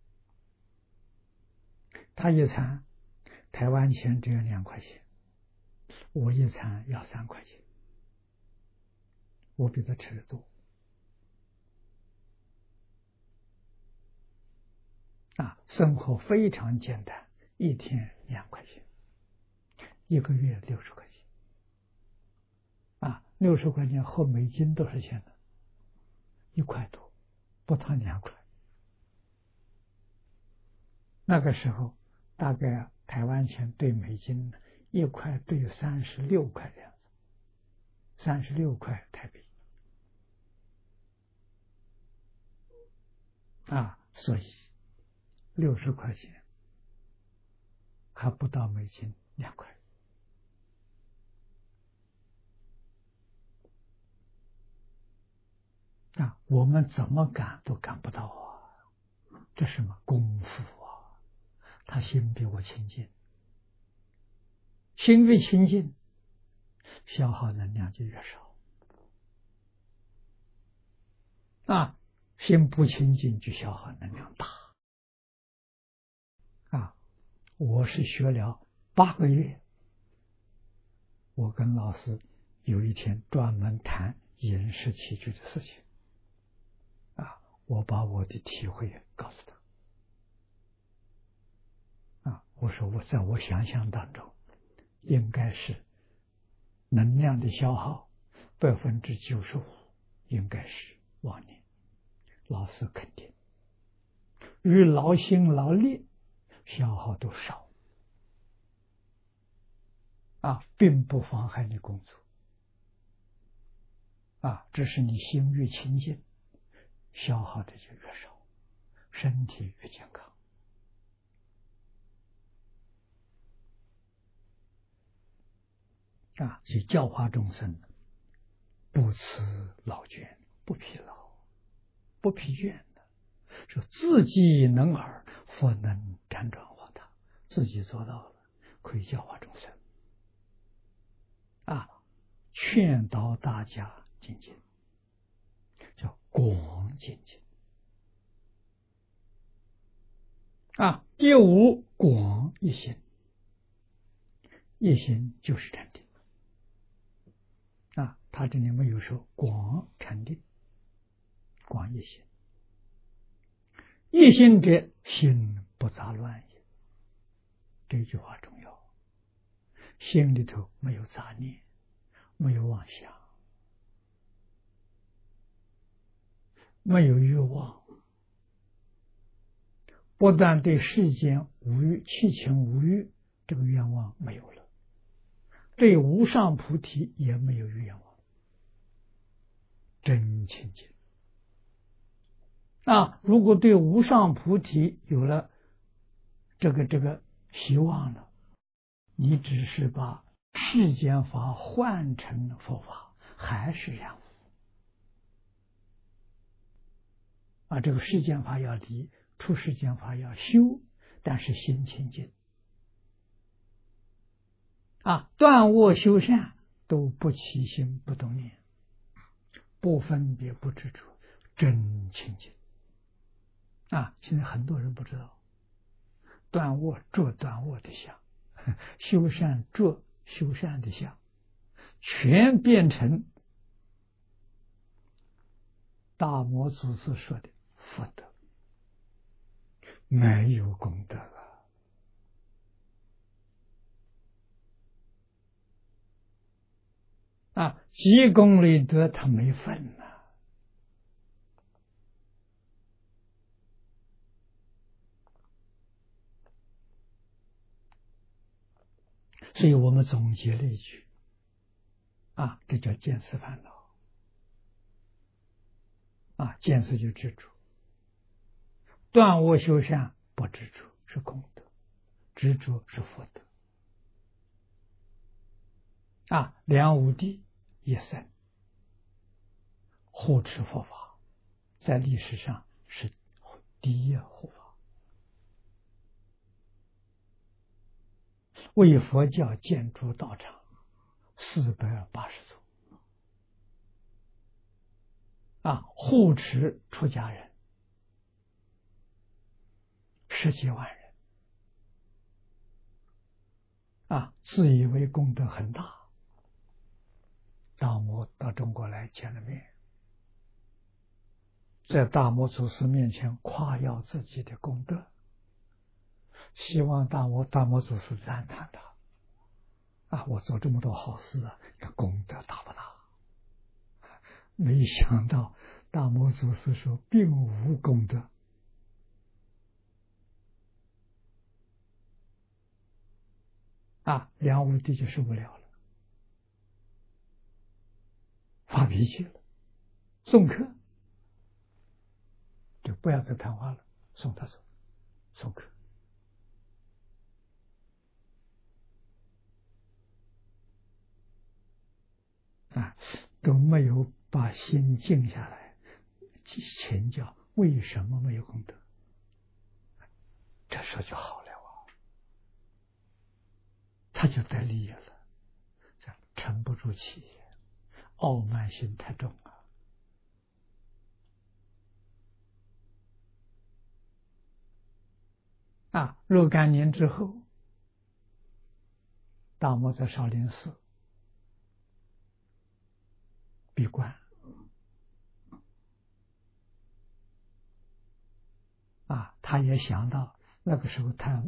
他一餐台湾钱只有2块钱，我一餐要3块钱，我比他吃的多生活非常简单，一天2块钱，一个月60块钱60块钱合美金多少钱呢？1块多，不到2块。那个时候大概台湾钱兑美金1块兑36块的样子，36块台币所以60块钱还不到美金2块我们怎么赶都赶不到这是什么功夫他心比我清净，心越清净消耗能量就越少心不清净就消耗能量大我是学了8个月，我跟老师有一天专门谈饮食起居的事情我把我的体会告诉他我说在我想象当中应该是能量的消耗95%应该是妄念，老师肯定与劳心劳力消耗都少并不妨害你工作只是你心越清净，消耗的就越少，身体越健康所以教化众生，不辞劳倦，不疲劳，不疲倦的，说自己能尔，佛能辗转化他，自己做到了，可以教化众生劝导大家精进，叫广精进第五，广一心，一心就是禅定他这里没有说广禅定，广一心，一心者心不杂乱也，这句话重要，心里头没有杂念，没有妄想，没有欲望，不但对世间无欲，七情无欲这个愿望没有了，对无上菩提也没有愿望，真清净如果对无上菩提有了这个希望了，你只是把世间法换成佛法，还是两这个世间法要离，出世间法要修，但是心清净断恶修善都不起心不动念，不分别不执着，真清净现在很多人不知道，断恶着断恶的相，修善着修善的相，全变成大摩祖师说的福德，没有功德积功累德他没份所以我们总结了一句这叫见思烦恼见思就执着，断恶修善不执着是功德，执着是福德梁武帝一生护持佛法，在历史上是第一护法，为佛教建筑道场480座护持出家人10几万人自以为功德很大，大摩到中国来见了面，在大摩祖师面前夸耀自己的功德，希望大摩祖师赞叹他我做这么多好事功德大不大？没想到大摩祖师说并无功德梁武帝就受不了了，发脾气了，送客，就不要再谈话了，送他走，送客都没有把心静下来请教为什么没有功德，这时候就好了他就得利益了，这样沉不住气，傲慢心太重若干年之后，大摩在少林寺闭关他也想到那个时候他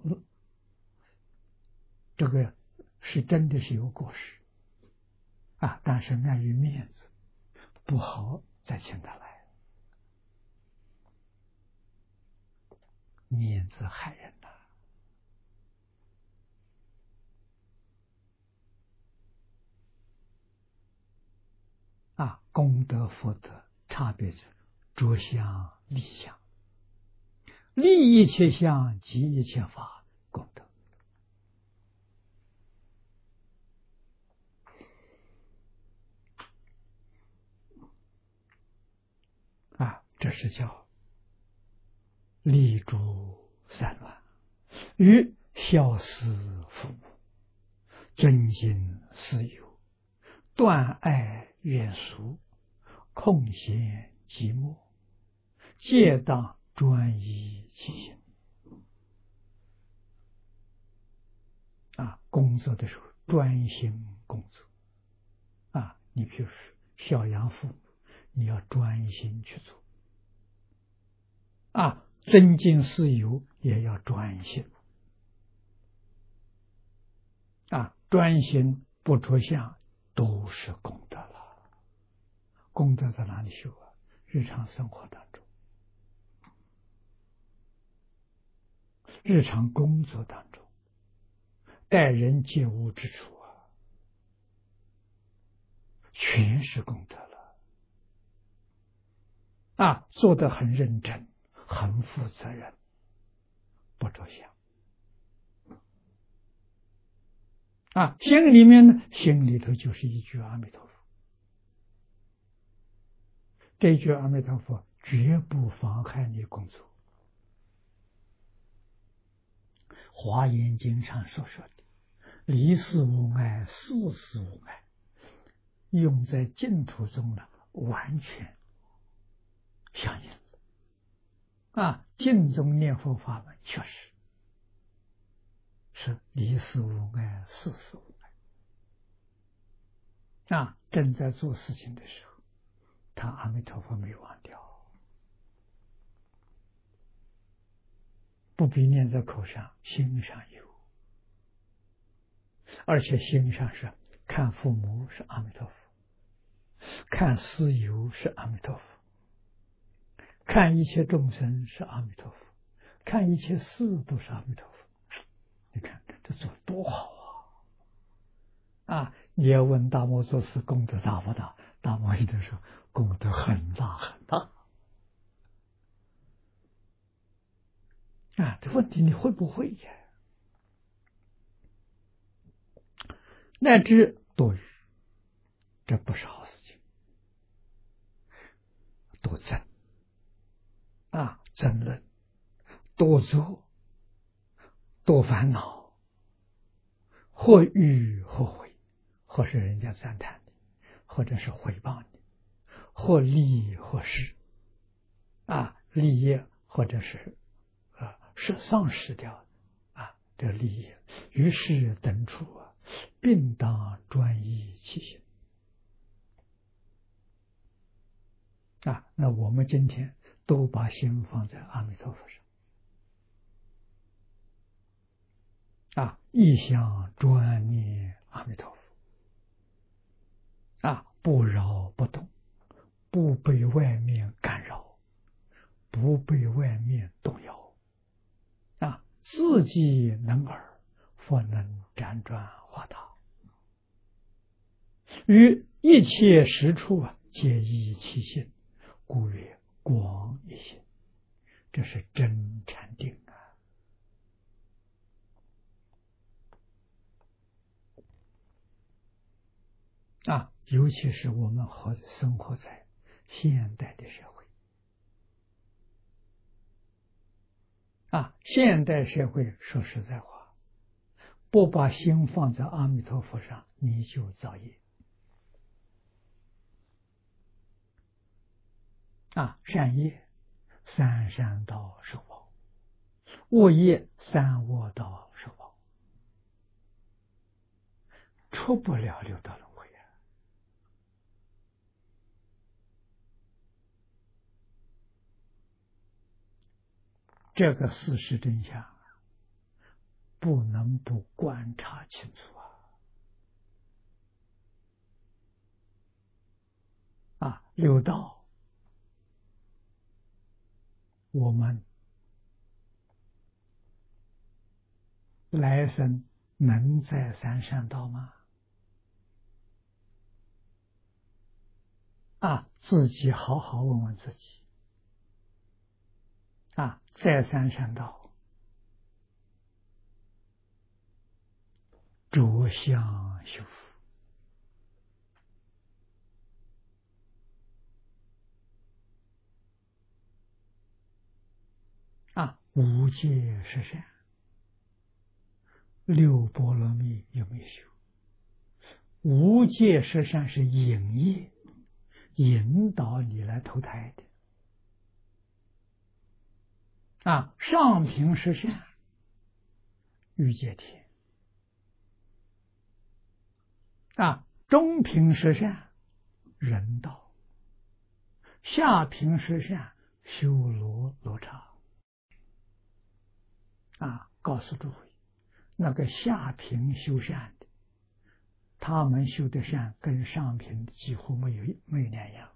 这个是真的是有过失但是碍于面子不好再请他来念兹害人呐！功德福德差别是着相立相，立一切相即一切法功德。这是叫立诸散乱，与孝思父母，尊敬师友，断爱远疏，空闲寂寞，皆当专一其心。工作的时候专心工作。你比如说孝养父母，你要专心去做。尊敬师友也要专心。专心不着相都是功德了。功德在哪里修啊？日常生活当中，日常工作当中，待人接物之处全是功德了。做得很认真，很负责任，不着相。心里面呢，心里头就是一句阿弥陀佛。这一句阿弥陀佛绝不妨害你工作。华严经上所说的离事无碍，事事无碍，用在净土中呢，完全相应。净宗念佛法门确实是离事无碍，事事无碍。正在做事情的时候，他阿弥陀佛没忘掉，不必念在口上，心上有。而且心上是看父母是阿弥陀佛，看师友是阿弥陀佛，看一切众生是阿弥陀佛，看一切事都是阿弥陀佛。你看这做多好你要问大摩做事功德大不大？大摩一直说功德很大很大。这问题你会不会呀？乃至多语，这不是好事情。多争争论，多做，多烦恼，或欲或悔，或是人家赞叹你，或者是诽谤你，或利或失利益，或者是丧失掉这利益。于是等处并当专一其心。那我们今天都把心放在阿弥陀佛上一向专念阿弥陀佛不扰不动，不被外面干扰，不被外面动摇自己能尔，佛能辗转化他，于一切实处皆依其心，故曰光一心。这是真禅定尤其是我们生活在现代的社会现代社会说实在话，不把心放在阿弥陀佛上，你就造业善业三善道受报，恶业三恶道受报，出不了六道轮回这个事实真相不能不观察清楚六道我们来生能在三善道吗？自己好好问问自己。在三善道着相修福无戒十善，六波罗蜜有没有修？无戒十善是引业，引导你来投胎的。上品十善，欲界天。中品十善，人道。下品十善，修罗刹。告诉诸位，那个下品修善的，他们修的善跟上品的几乎没有两样。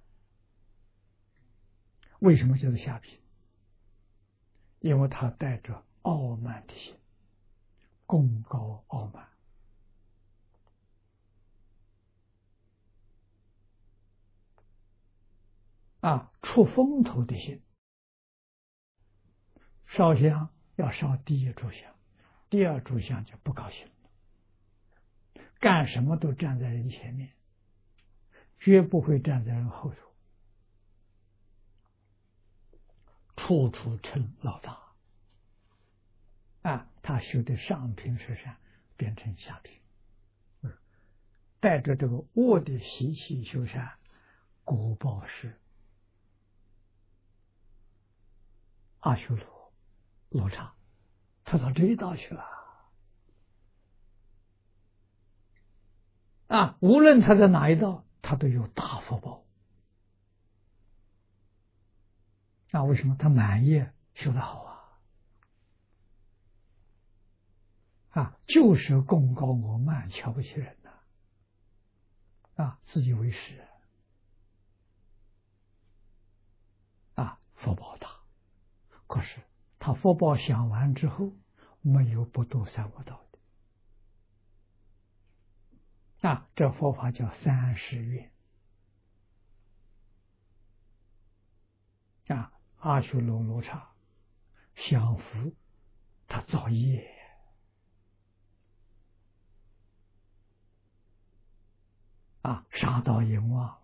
为什么叫做下品？因为他带着傲慢的心，功高傲慢。出风头的心。烧香要烧第一炷香，第二炷香就不高兴了，干什么都站在人前面，绝不会站在人后头，处处称老大。他修的上品十善变成下品，带着这个恶的习气修善，果报是阿修罗刹，他到这一道去了。无论他在哪一道，他都有大福报。为什么？他满业修得好就是功高我慢，瞧不起人自以为是福报大。可是他福报享完之后，没有不堕三恶道的。这佛法叫30愿。阿修罗刹享福，他造业杀盗淫妄，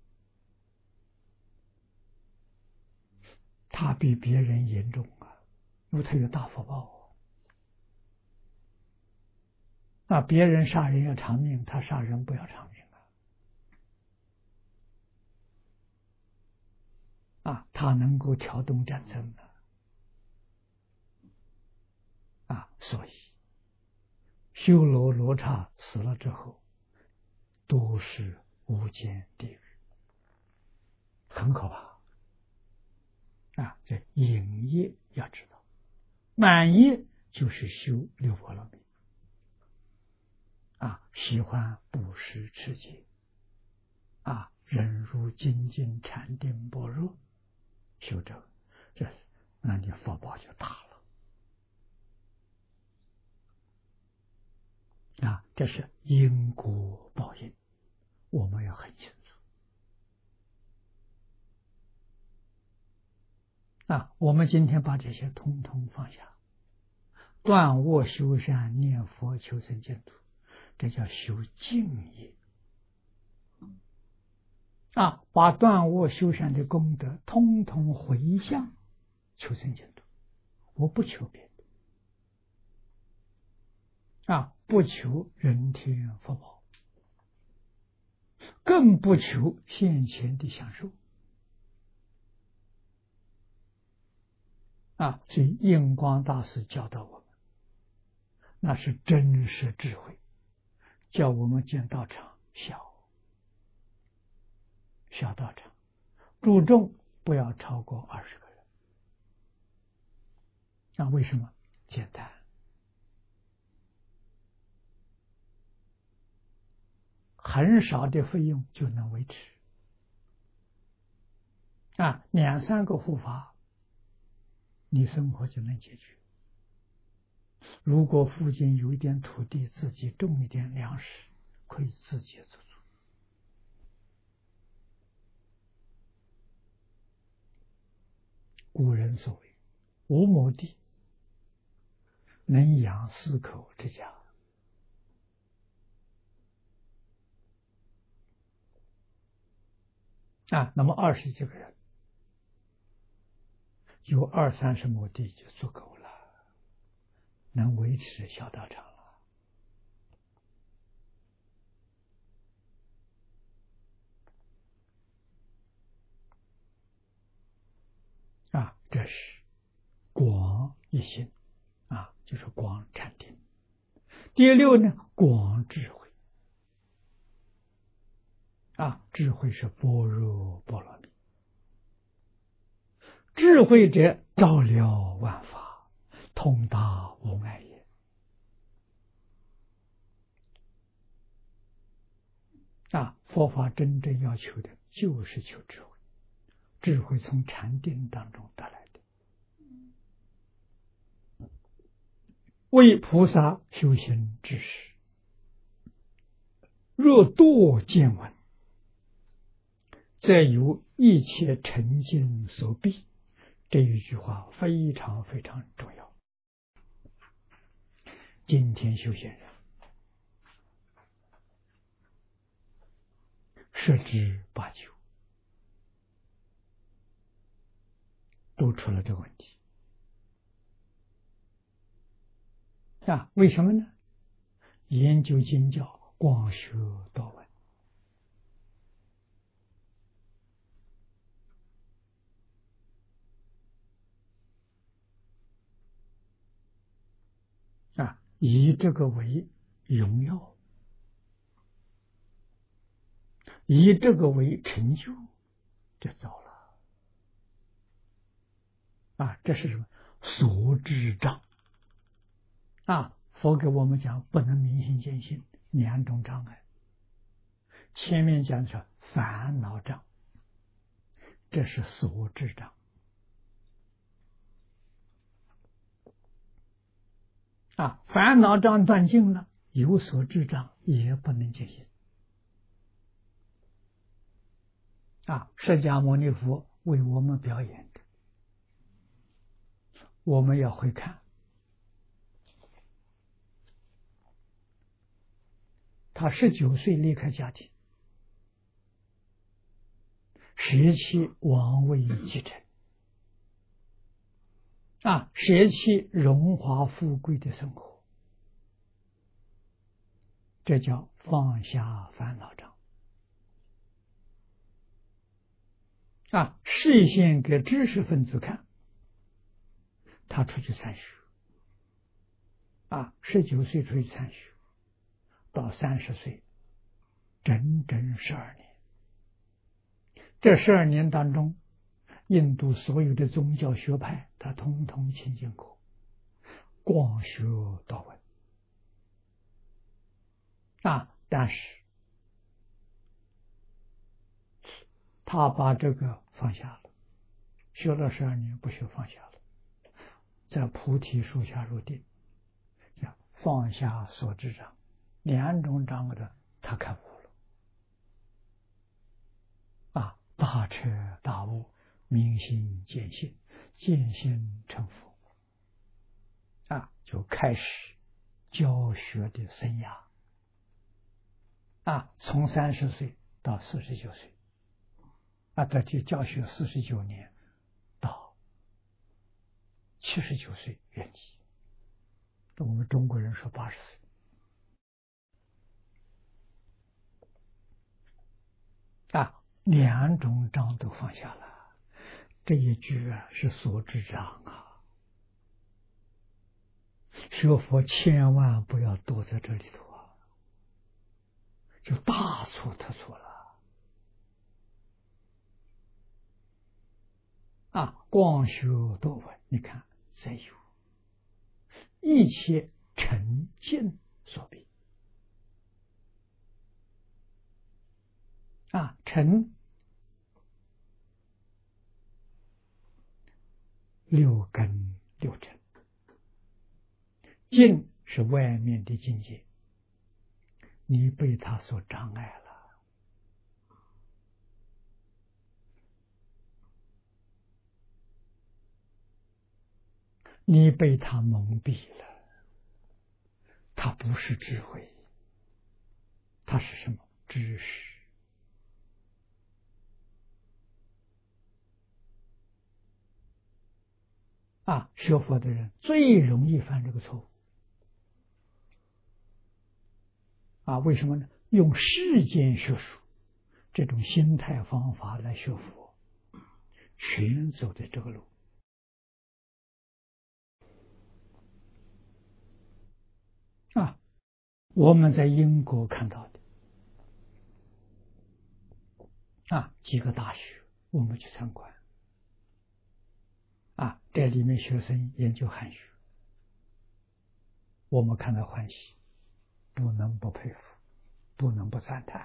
他比别人严重因为他有大福报。别人杀人要偿命，他杀人不要偿命他能够挑动战争所以修罗刹死了之后，都是无间地狱，很可怕这引业要知道，满业就是修六波罗蜜喜欢布施持戒忍辱精进禅定般若，修这个，那你福报就大了这是因果报应，我们要很清楚我们今天把这些通通放下，断恶修善，念佛求生净土，这叫修净业把断恶修善的功德通通回向求生净土。我不求别的不求人天福报，更不求现前的享受所以印光大师教导我们，那是真实智慧，叫我们建道场小道场，注重不要超过20个人为什么？简单，很少的费用就能维持2、3个护法，你生活就能解决如果附近有一点土地，自己种一点粮食，可以自给自足。古人所谓“无亩地，能养4口之家”。那么20几个人，有20-30亩地就足够了，能维持小道场了。这是广一心就是广禅定。第6呢，广智慧智慧是般若波罗蜜，智慧者照了万法，通达无碍也。佛法真正要求的就是求智慧，智慧从禅定当中得来的。为菩萨修行之时，若多见闻，则有一切成就所必。这一句话非常非常重要。今天修行人十之八九都出了这个问题为什么呢？研究经教，广学多闻以这个为荣耀，以这个为成就，就糟了这是什么？所知障佛给我们讲不能明心见性2种障碍。前面讲的是烦恼障，这是所知障烦恼障断尽了，有所知障也不能见性释迦牟尼佛为我们表演的，我们要会看。他19岁离开家庭，舍弃王位继承舍弃荣华富贵的生活，这叫放下烦恼障示现给知识分子看。他出去参学19岁出去参学，到30岁，整整12年。这12年当中，印度所有的宗教学派，他统统亲近过，广学多闻但是他把这个放下了，学了12年不学放下了，在菩提树下入定，放下所知障，2种障碍的他开悟了大彻大悟，明心见性，见性成佛就开始教学的生涯从30岁到49岁他就教学49年到79岁圆寂。我们中国人说80岁2种障都放下了。这一句是所知障学佛千万不要躲在这里头就大错特错了广学多闻，你看再有一切成尽所必成6根6尘， 境是外面的境界，你被它所障碍了。你被它蒙蔽了，它不是智慧，它是什么？知识。学佛的人最容易犯这个错误。为什么呢？用世间学术这种心态方法来学佛，全走的这个路。我们在英国看到的几个大学，我们去参观这里面学生研究汉学，我们看到欢喜，不能不佩服，不能不赞叹。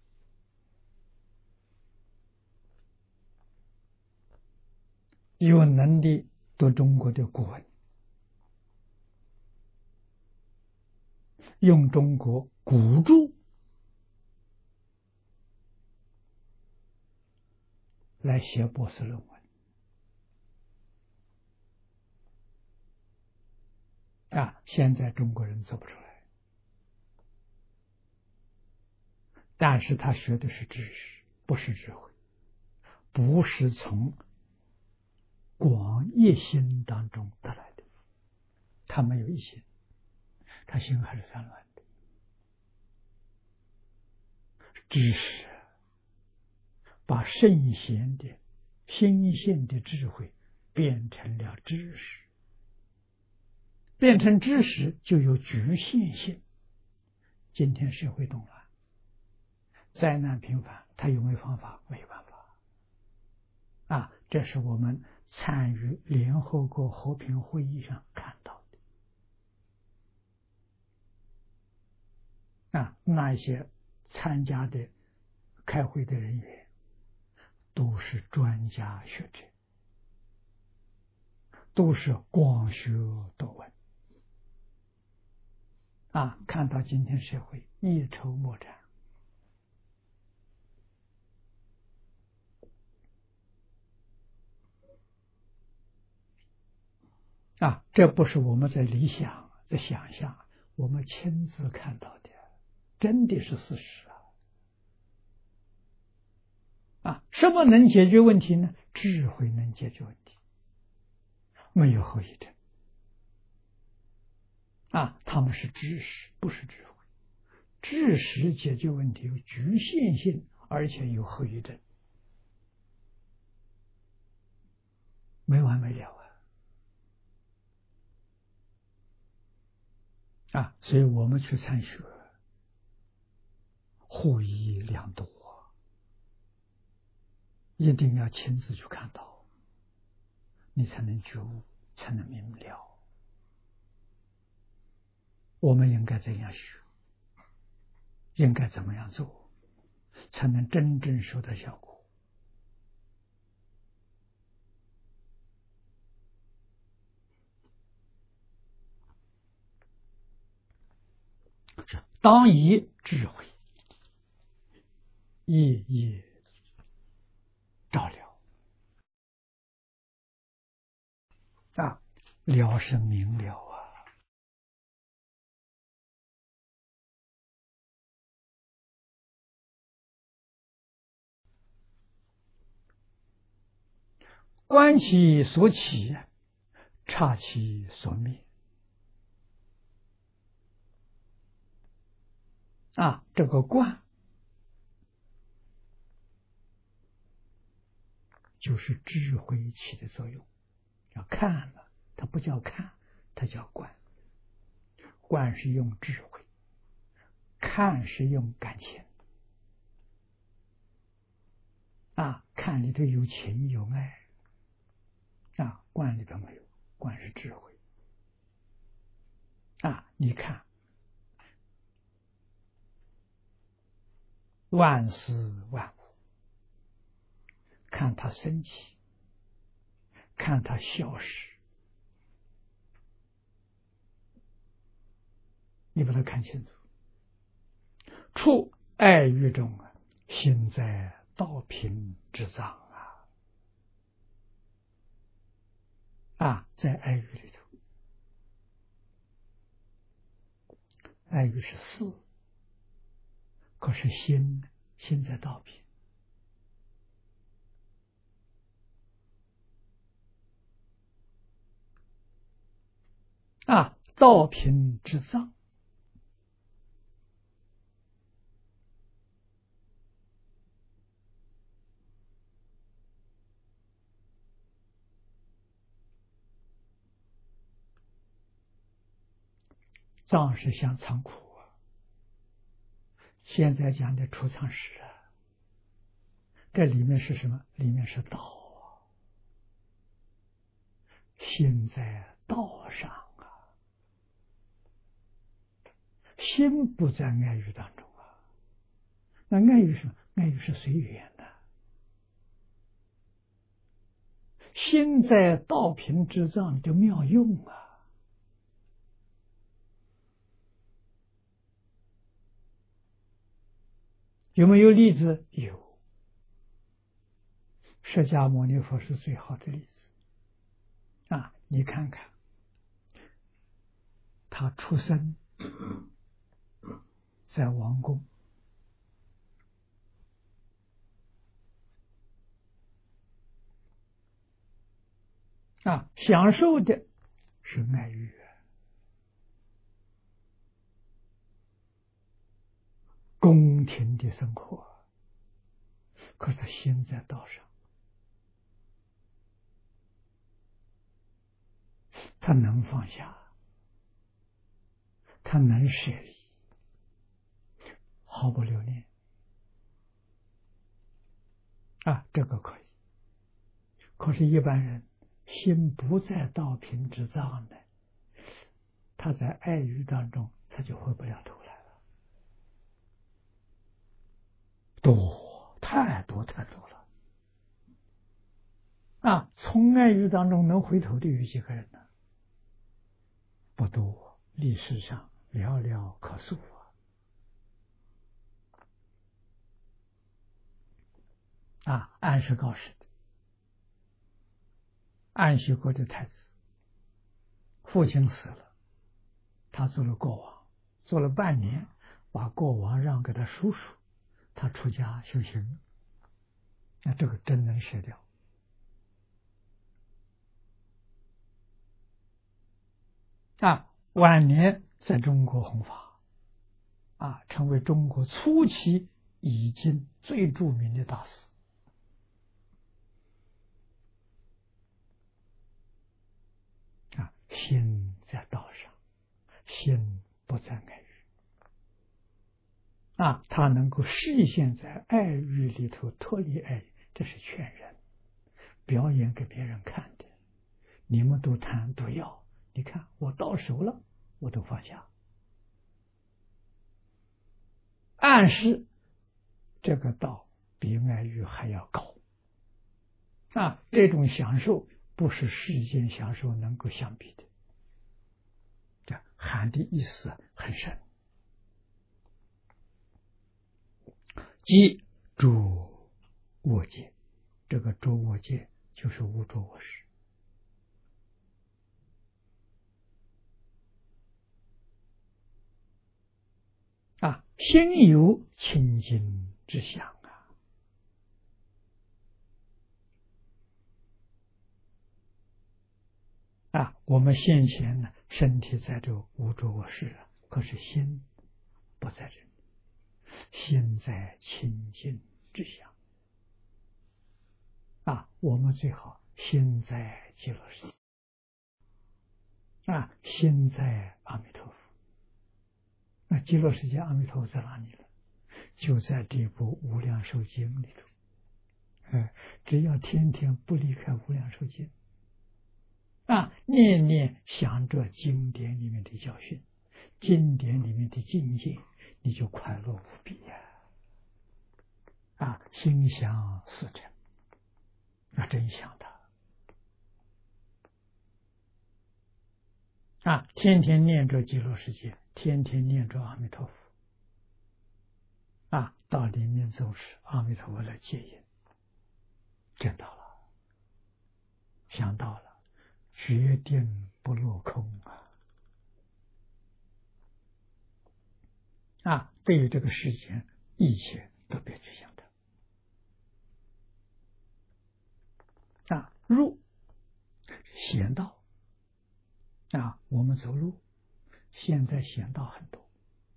有能力读中国的古文，用中国古著来写博士论文现在中国人做不出来，但是他学的是知识，不是智慧，不是从广一心当中得来的，他没有一心，他心还是散乱的。知识把圣贤的心性的智慧变成了知识，变成知识就有局限性。今天社会动乱，灾难频繁，他有没有方法？没有办法。这是我们参与联合国和平会议上看到的。那些参加的开会的人员都是专家学者，都是广学多闻。看到今天社会一筹莫展。这不是我们在理想在想象，我们亲自看到的，真的是事实什么能解决问题呢？智慧能解决问题，没有后遗症他们是知识，不是智慧。知识解决问题有局限性，而且有后遗症，没完没了所以我们去参学，获益良多，一定要亲自去看到，你才能觉悟，才能明了。我们应该怎样学，应该怎么样做，才能真正收到效果。当以智慧夜夜照料了是明了观其所起，察其所灭这个观就是智慧起的作用。要看了，它不叫看，它叫观。观是用智慧，看是用感情看里头有情有爱观里头没有，观是智慧你看万事万物，看它升起，看它消失你把它看清楚。处爱欲中啊，心在道品之藏在爱欲里头，爱欲是事，可是心在道品。道品之藏，藏是像仓库现在讲的储藏室这里面是什么？里面是道心在道上心不在爱欲当中那爱欲是什么？爱欲是随缘的。心在道品之藏就妙用有没有例子？有。释迦牟尼佛是最好的例子你看看他出生在王宫享受的是爱欲宫廷的生活，可是他心在道上，他能放下，他能舍离，毫不留恋这个可以。可是，一般人心不在道品之藏的，他在爱欲当中，他就回不了头来了。多，太多太多了从爱欲当中能回头的有几个人呢？不多，历史上寥寥可数安是高氏的安息国的太子，父亲死了，他做了国王，做了半年，把国王让给他叔叔，他出家修行，那这个真能舍掉晚年在中国弘法成为中国初期已经最著名的大师心在道上，心不在爱欲他能够实现在爱欲里头脱离爱欲，这是劝人表演给别人看的。你们都贪都要，你看我到手了，我都放下，暗示这个道比爱欲还要高这种享受不是世间享受能够相比的，这含的意思很深。即诸我界，这个诸我界就是无着我识心有清净之想我们现前呢，身体在这无着我识可是心不在这里，心在清净之想我们最好心在极乐世界心在阿弥陀佛。那极乐世界阿弥陀佛在哪里了？就在这部无量寿经里头只要天天不离开无量寿经念念想着经典里面的教训，经典里面的境界，你就快乐无比心想事成，真想他天天念着极乐世界， 天天念着阿弥陀佛，到临命终时，阿弥陀佛来接引，见到了，想到了，决定不落空对于这个世间一切都别去想它入贤道我们走路现在贤道很多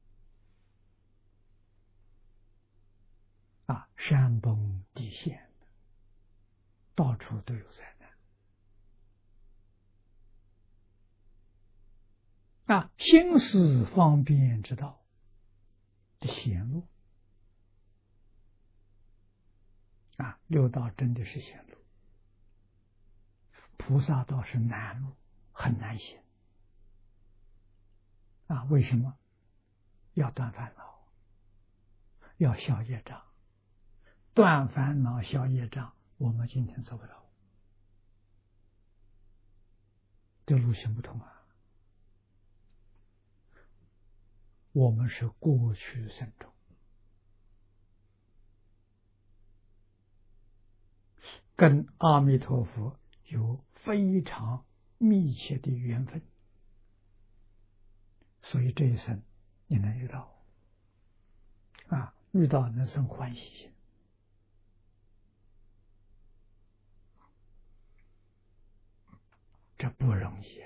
山崩地陷，到处都有灾难心思方便之道的显露六道真的是显露，菩萨道是难路，很难行为什么？要断烦恼，要消业障，断烦恼消业障，我们今天做不到，这路行不通我们是过去生中跟阿弥陀佛有非常密切的缘分，所以这一生你能遇到遇到能生欢喜心，这不容易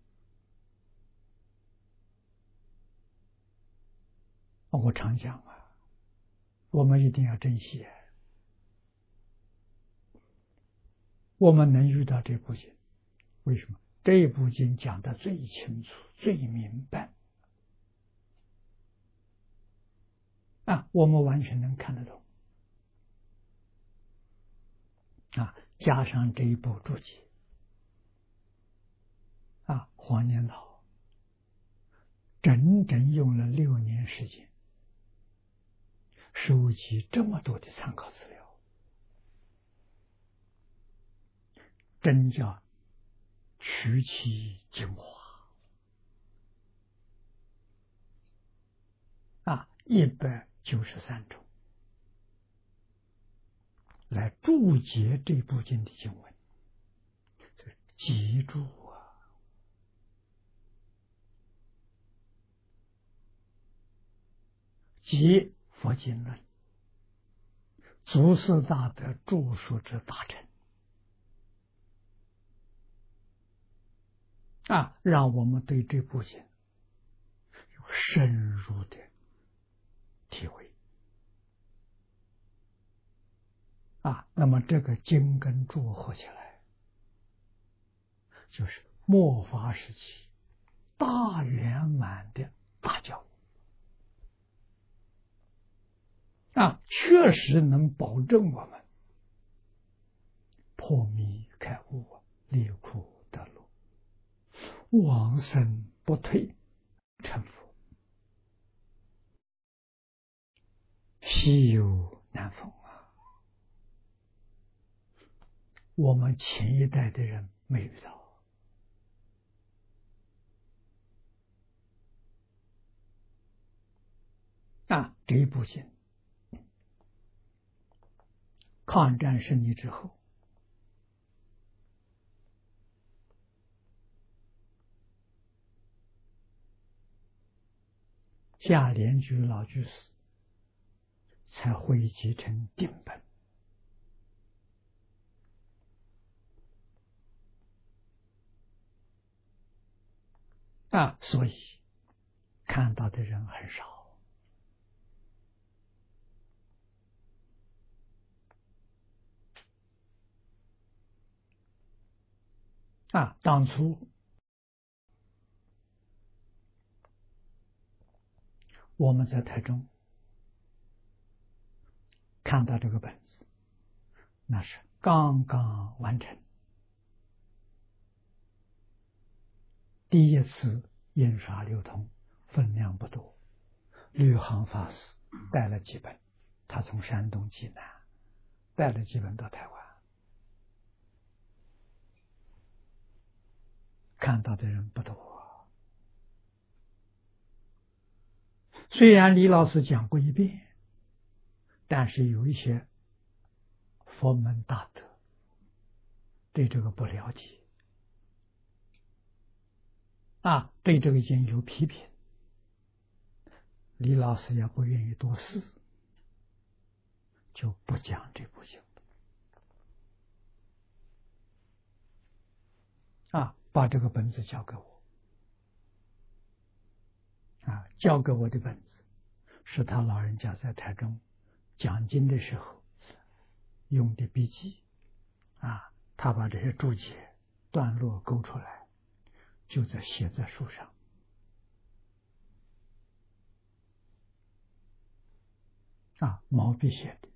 我常讲我们一定要珍惜我们能遇到这部经，为什么？这部经讲得最清楚最明白我们完全能看得懂加上这一部注解黄年老整整用了6年时间收集这么多的参考资料，真叫取其精华193种来注解这部经的经文，集注集佛经论，祖师大德著述之大成让我们对这部经有深入的体会那么这个经跟注合起来，就是末法时期大圆满的大教确实能保证我们破迷开悟离苦得乐，往生不退，成佛，稀有难逢我们前一代的人没遇到这一部经抗战胜利之后下莲居老居士才汇集成定本所以看到的人很少当初我们在台中看到这个本子，那是刚刚完成，第一次印刷流通，分量不多，吕行法师带了几本，他从山东济南带了几本到台湾，看到的人不多虽然李老师讲过一遍，但是有一些佛门大德对这个不了解对这个已经有批评，李老师也不愿意多事，就不讲这部经把这个本子交给我交给我的本子是他老人家在台中讲经的时候用的笔记他把这些注解段落勾出来，就在写在书上毛笔写的，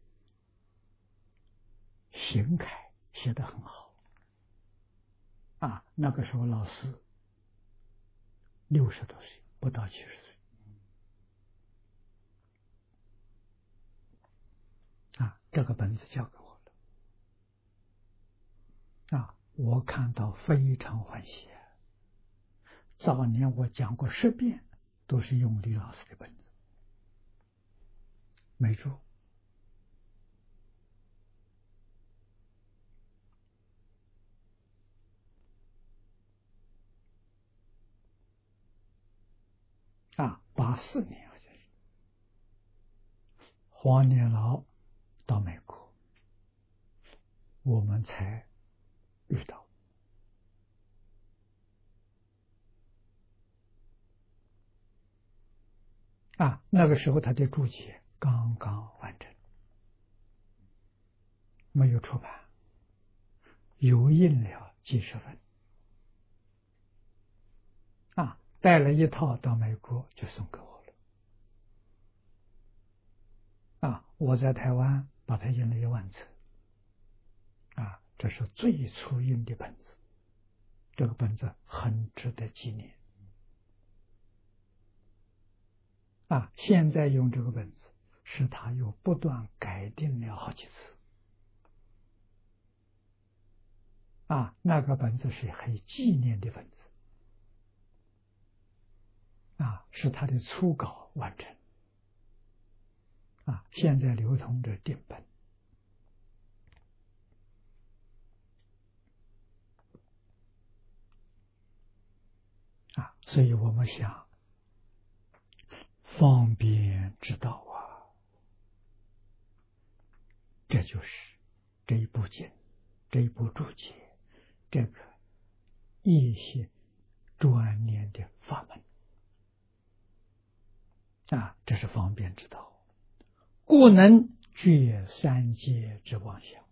行楷写得很好那个时候老师60多岁，不到70岁这个本子交给我了我看到非常欢喜早年我讲过10遍，都是用李老师的本子，没注84年好像是黄年老到美国，我们才遇到那个时候他的注解刚刚完成，没有出版，油印了几十份带了一套到美国就送给我了我在台湾把它印了1万册这是最初印的本子，这个本子很值得纪念现在用这个本子是他又不断改订了好几次那个本子是很纪念的本子是他的初稿完成现在流通着定本所以我们想方便之道这就是这一部经，这一部注解，这个一些专念的法门这是方便之道，故能绝3界之妄想，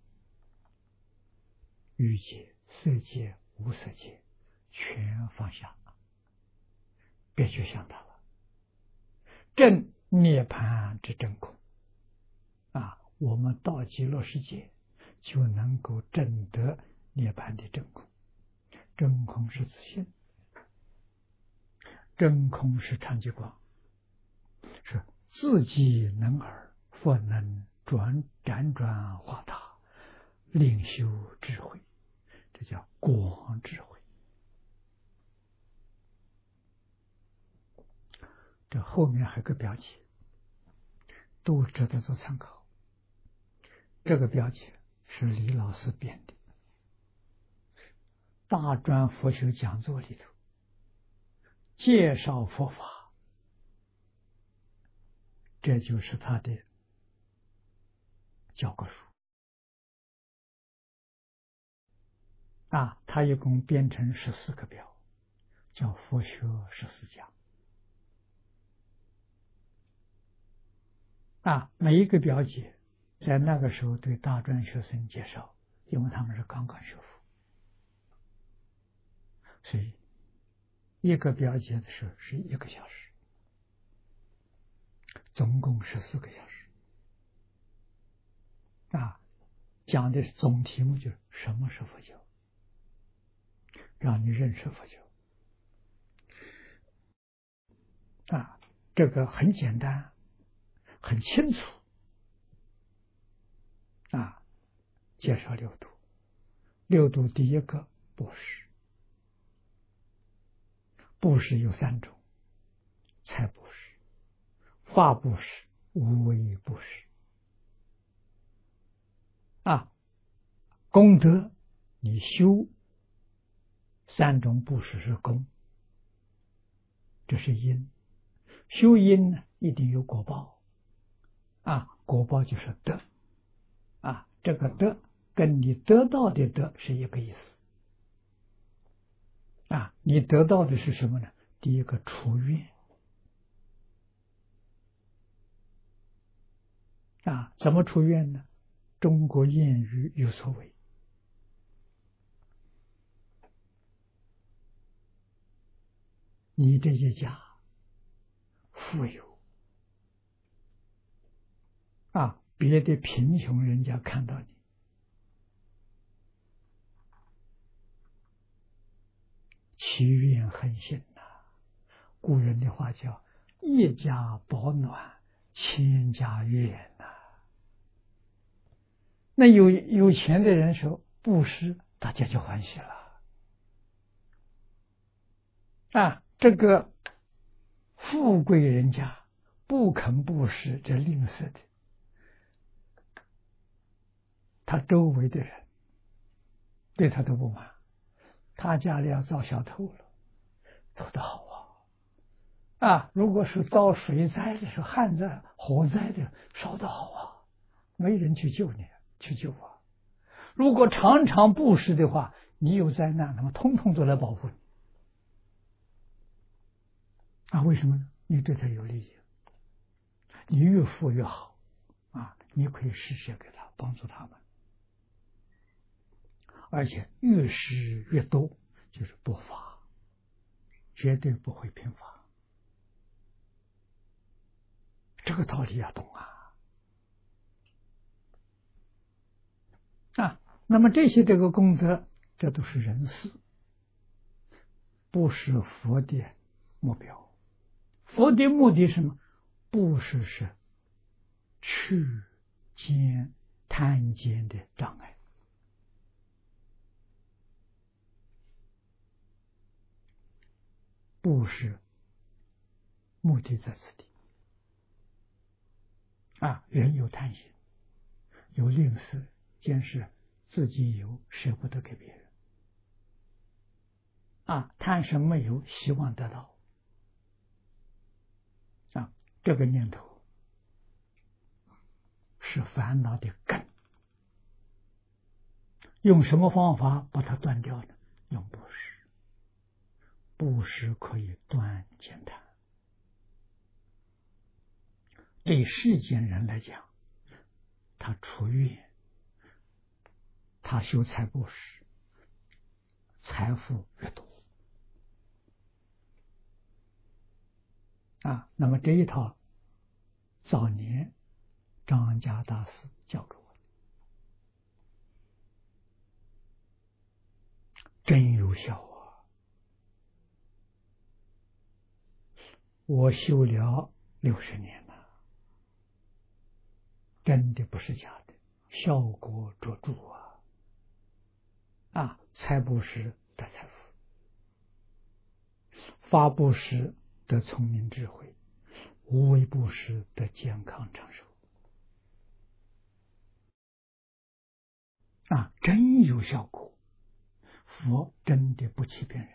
欲界、色界、无色界全放下，别去想它了，证涅槃之真空我们到极乐世界就能够证得涅槃的真空。真空是自性，真空是常寂光，是自己能尔，佛能辗转化他，令修智慧，这叫光智慧。这后面还有个标题，都值得做参考。这个标题是李老师编的，大专佛学讲座里头介绍佛法，这就是他的教科书他一共编成14个表，叫佛学14讲每一个表解在那个时候对大专学生介绍，因为他们是刚刚学佛，所以一个表解的时候是1个小时，总共14个小时讲的总题目就是什么是佛教，让你认识佛教这个很简单很清楚介绍六度。六度第一个布施，布施有3种：财布施、 法布施、无为布施。功德，你修3种布施是功，这是因。修因呢，一定有果报。果报就是德。这个德跟你得到的德是一个意思。你得到的是什么呢？第一个除愿。怎么除愿呢？中国谚语有所谓：你这一家富有，别的贫穷人家看到你，其怨很深呐。古人的话叫一家保暖，千家怨呐。那有钱的人说布施，大家就欢喜了。这个富贵人家不肯布施，这吝啬的，他周围的人对他都不满。他家里要遭小偷了，偷得好如果是遭水灾的、是旱灾、火灾的，烧得好没人去救你，去救我。如果常常布施的话，你有灾难，那么通通都来保护你。为什么呢？你对他有利益，你越富越好你可以施舍给他，帮助他们，而且越施越多，就是多发，绝对不会贫乏。这个道理要懂那么这个功德，这都是人事，不是佛的目标。佛的目的是什么？布施是去贪见的障碍。布施目的在此地人有贪心，有吝啬，见是自己有，舍不得给别人贪什么有，希望得到这个念头是烦恼的根。用什么方法把它断掉呢？用布施。布施可以断见贪。对世间人来讲，他除愿，他修财布施，财富越多那么这一套早年张家大师教给我的，真有效我修了60年了，真的不是假的，效果卓著财布施得财富，法布施得聪明智慧，无为布施得健康长寿真有效果。佛真的不欺骗人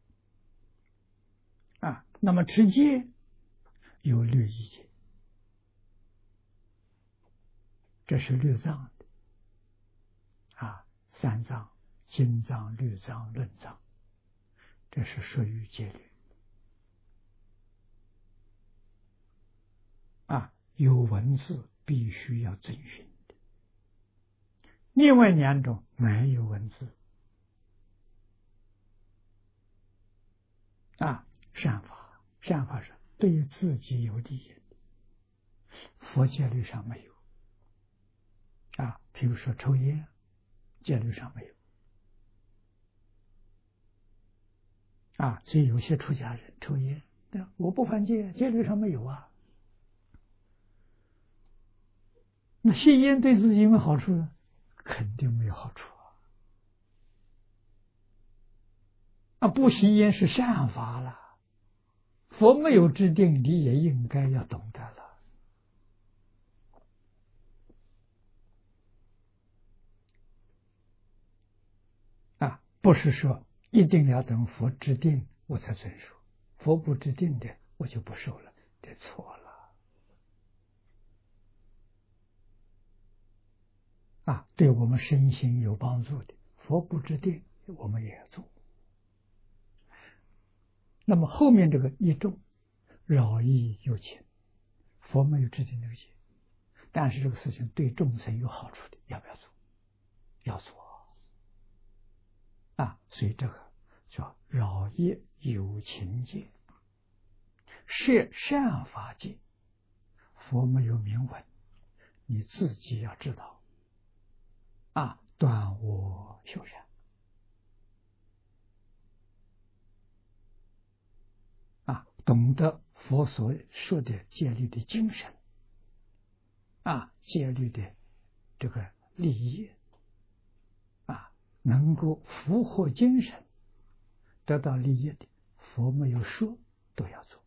那么持戒有律仪戒，这是律藏的三藏、经藏、律藏、论藏，这是属于戒律有文字必须要遵循的。另外2种没有文字善法，善法是对自己有利益的，佛戒律上没有比如说抽烟，戒律上没有所以有些出家人抽烟，我不犯戒，戒律上没有那吸烟对自己有没有好处呢？肯定没有好处不吸烟是善法了，佛没有制定，你也应该要懂得了不是说一定要等佛指定我才遵守，佛不指定的我就不受了，这错了。对我们身心有帮助的，佛不指定我们也要做。那么后面这个一众饶益有情，佛没有制定这个戒，但是这个事情对众生有好处的，要不要做？要做所以这个叫饶益有情戒，是善法戒，佛没有明文，你自己要知道断我修善懂得佛所说的戒律的精神戒律的这个利益能够符合精神得到利益的，佛没有说都要做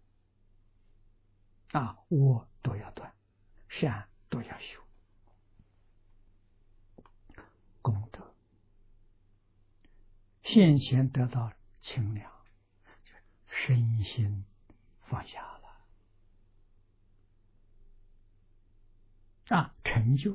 恶都要断，善都要修，功德现前得到清凉，身心放下了成就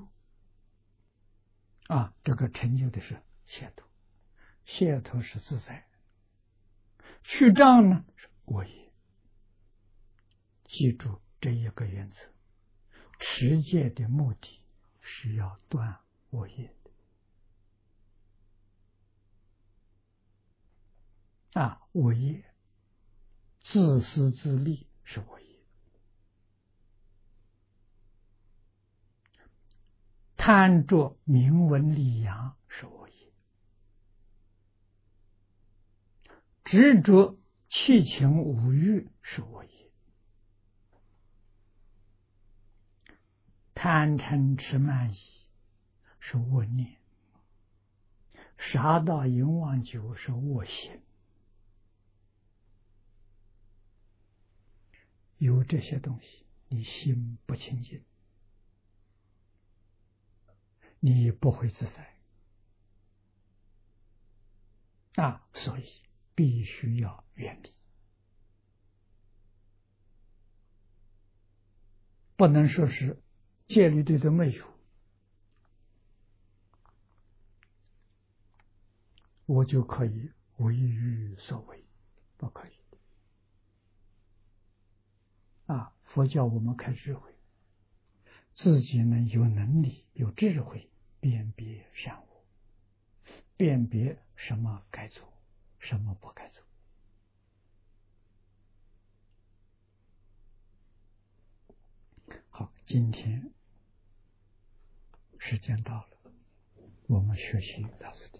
这个成就的是解脱，解脱是自在，去障呢是我业。记住这一个原则，持戒的目的是要断我业的我业自私自利是我业，贪着名闻利养是我业，执着七情五欲是我业，贪嗔痴慢疑是恶念，杀盗淫妄酒是恶行。有这些东西，你心不清净，你不会自在所以必须要远离，不能说是戒律对都没有，我就可以为欲所为，不可以佛教我们开智慧，自己能有能力有智慧辨别善恶，辨别什么该做什么不该做。好，今天时间到了，我们学习到此地。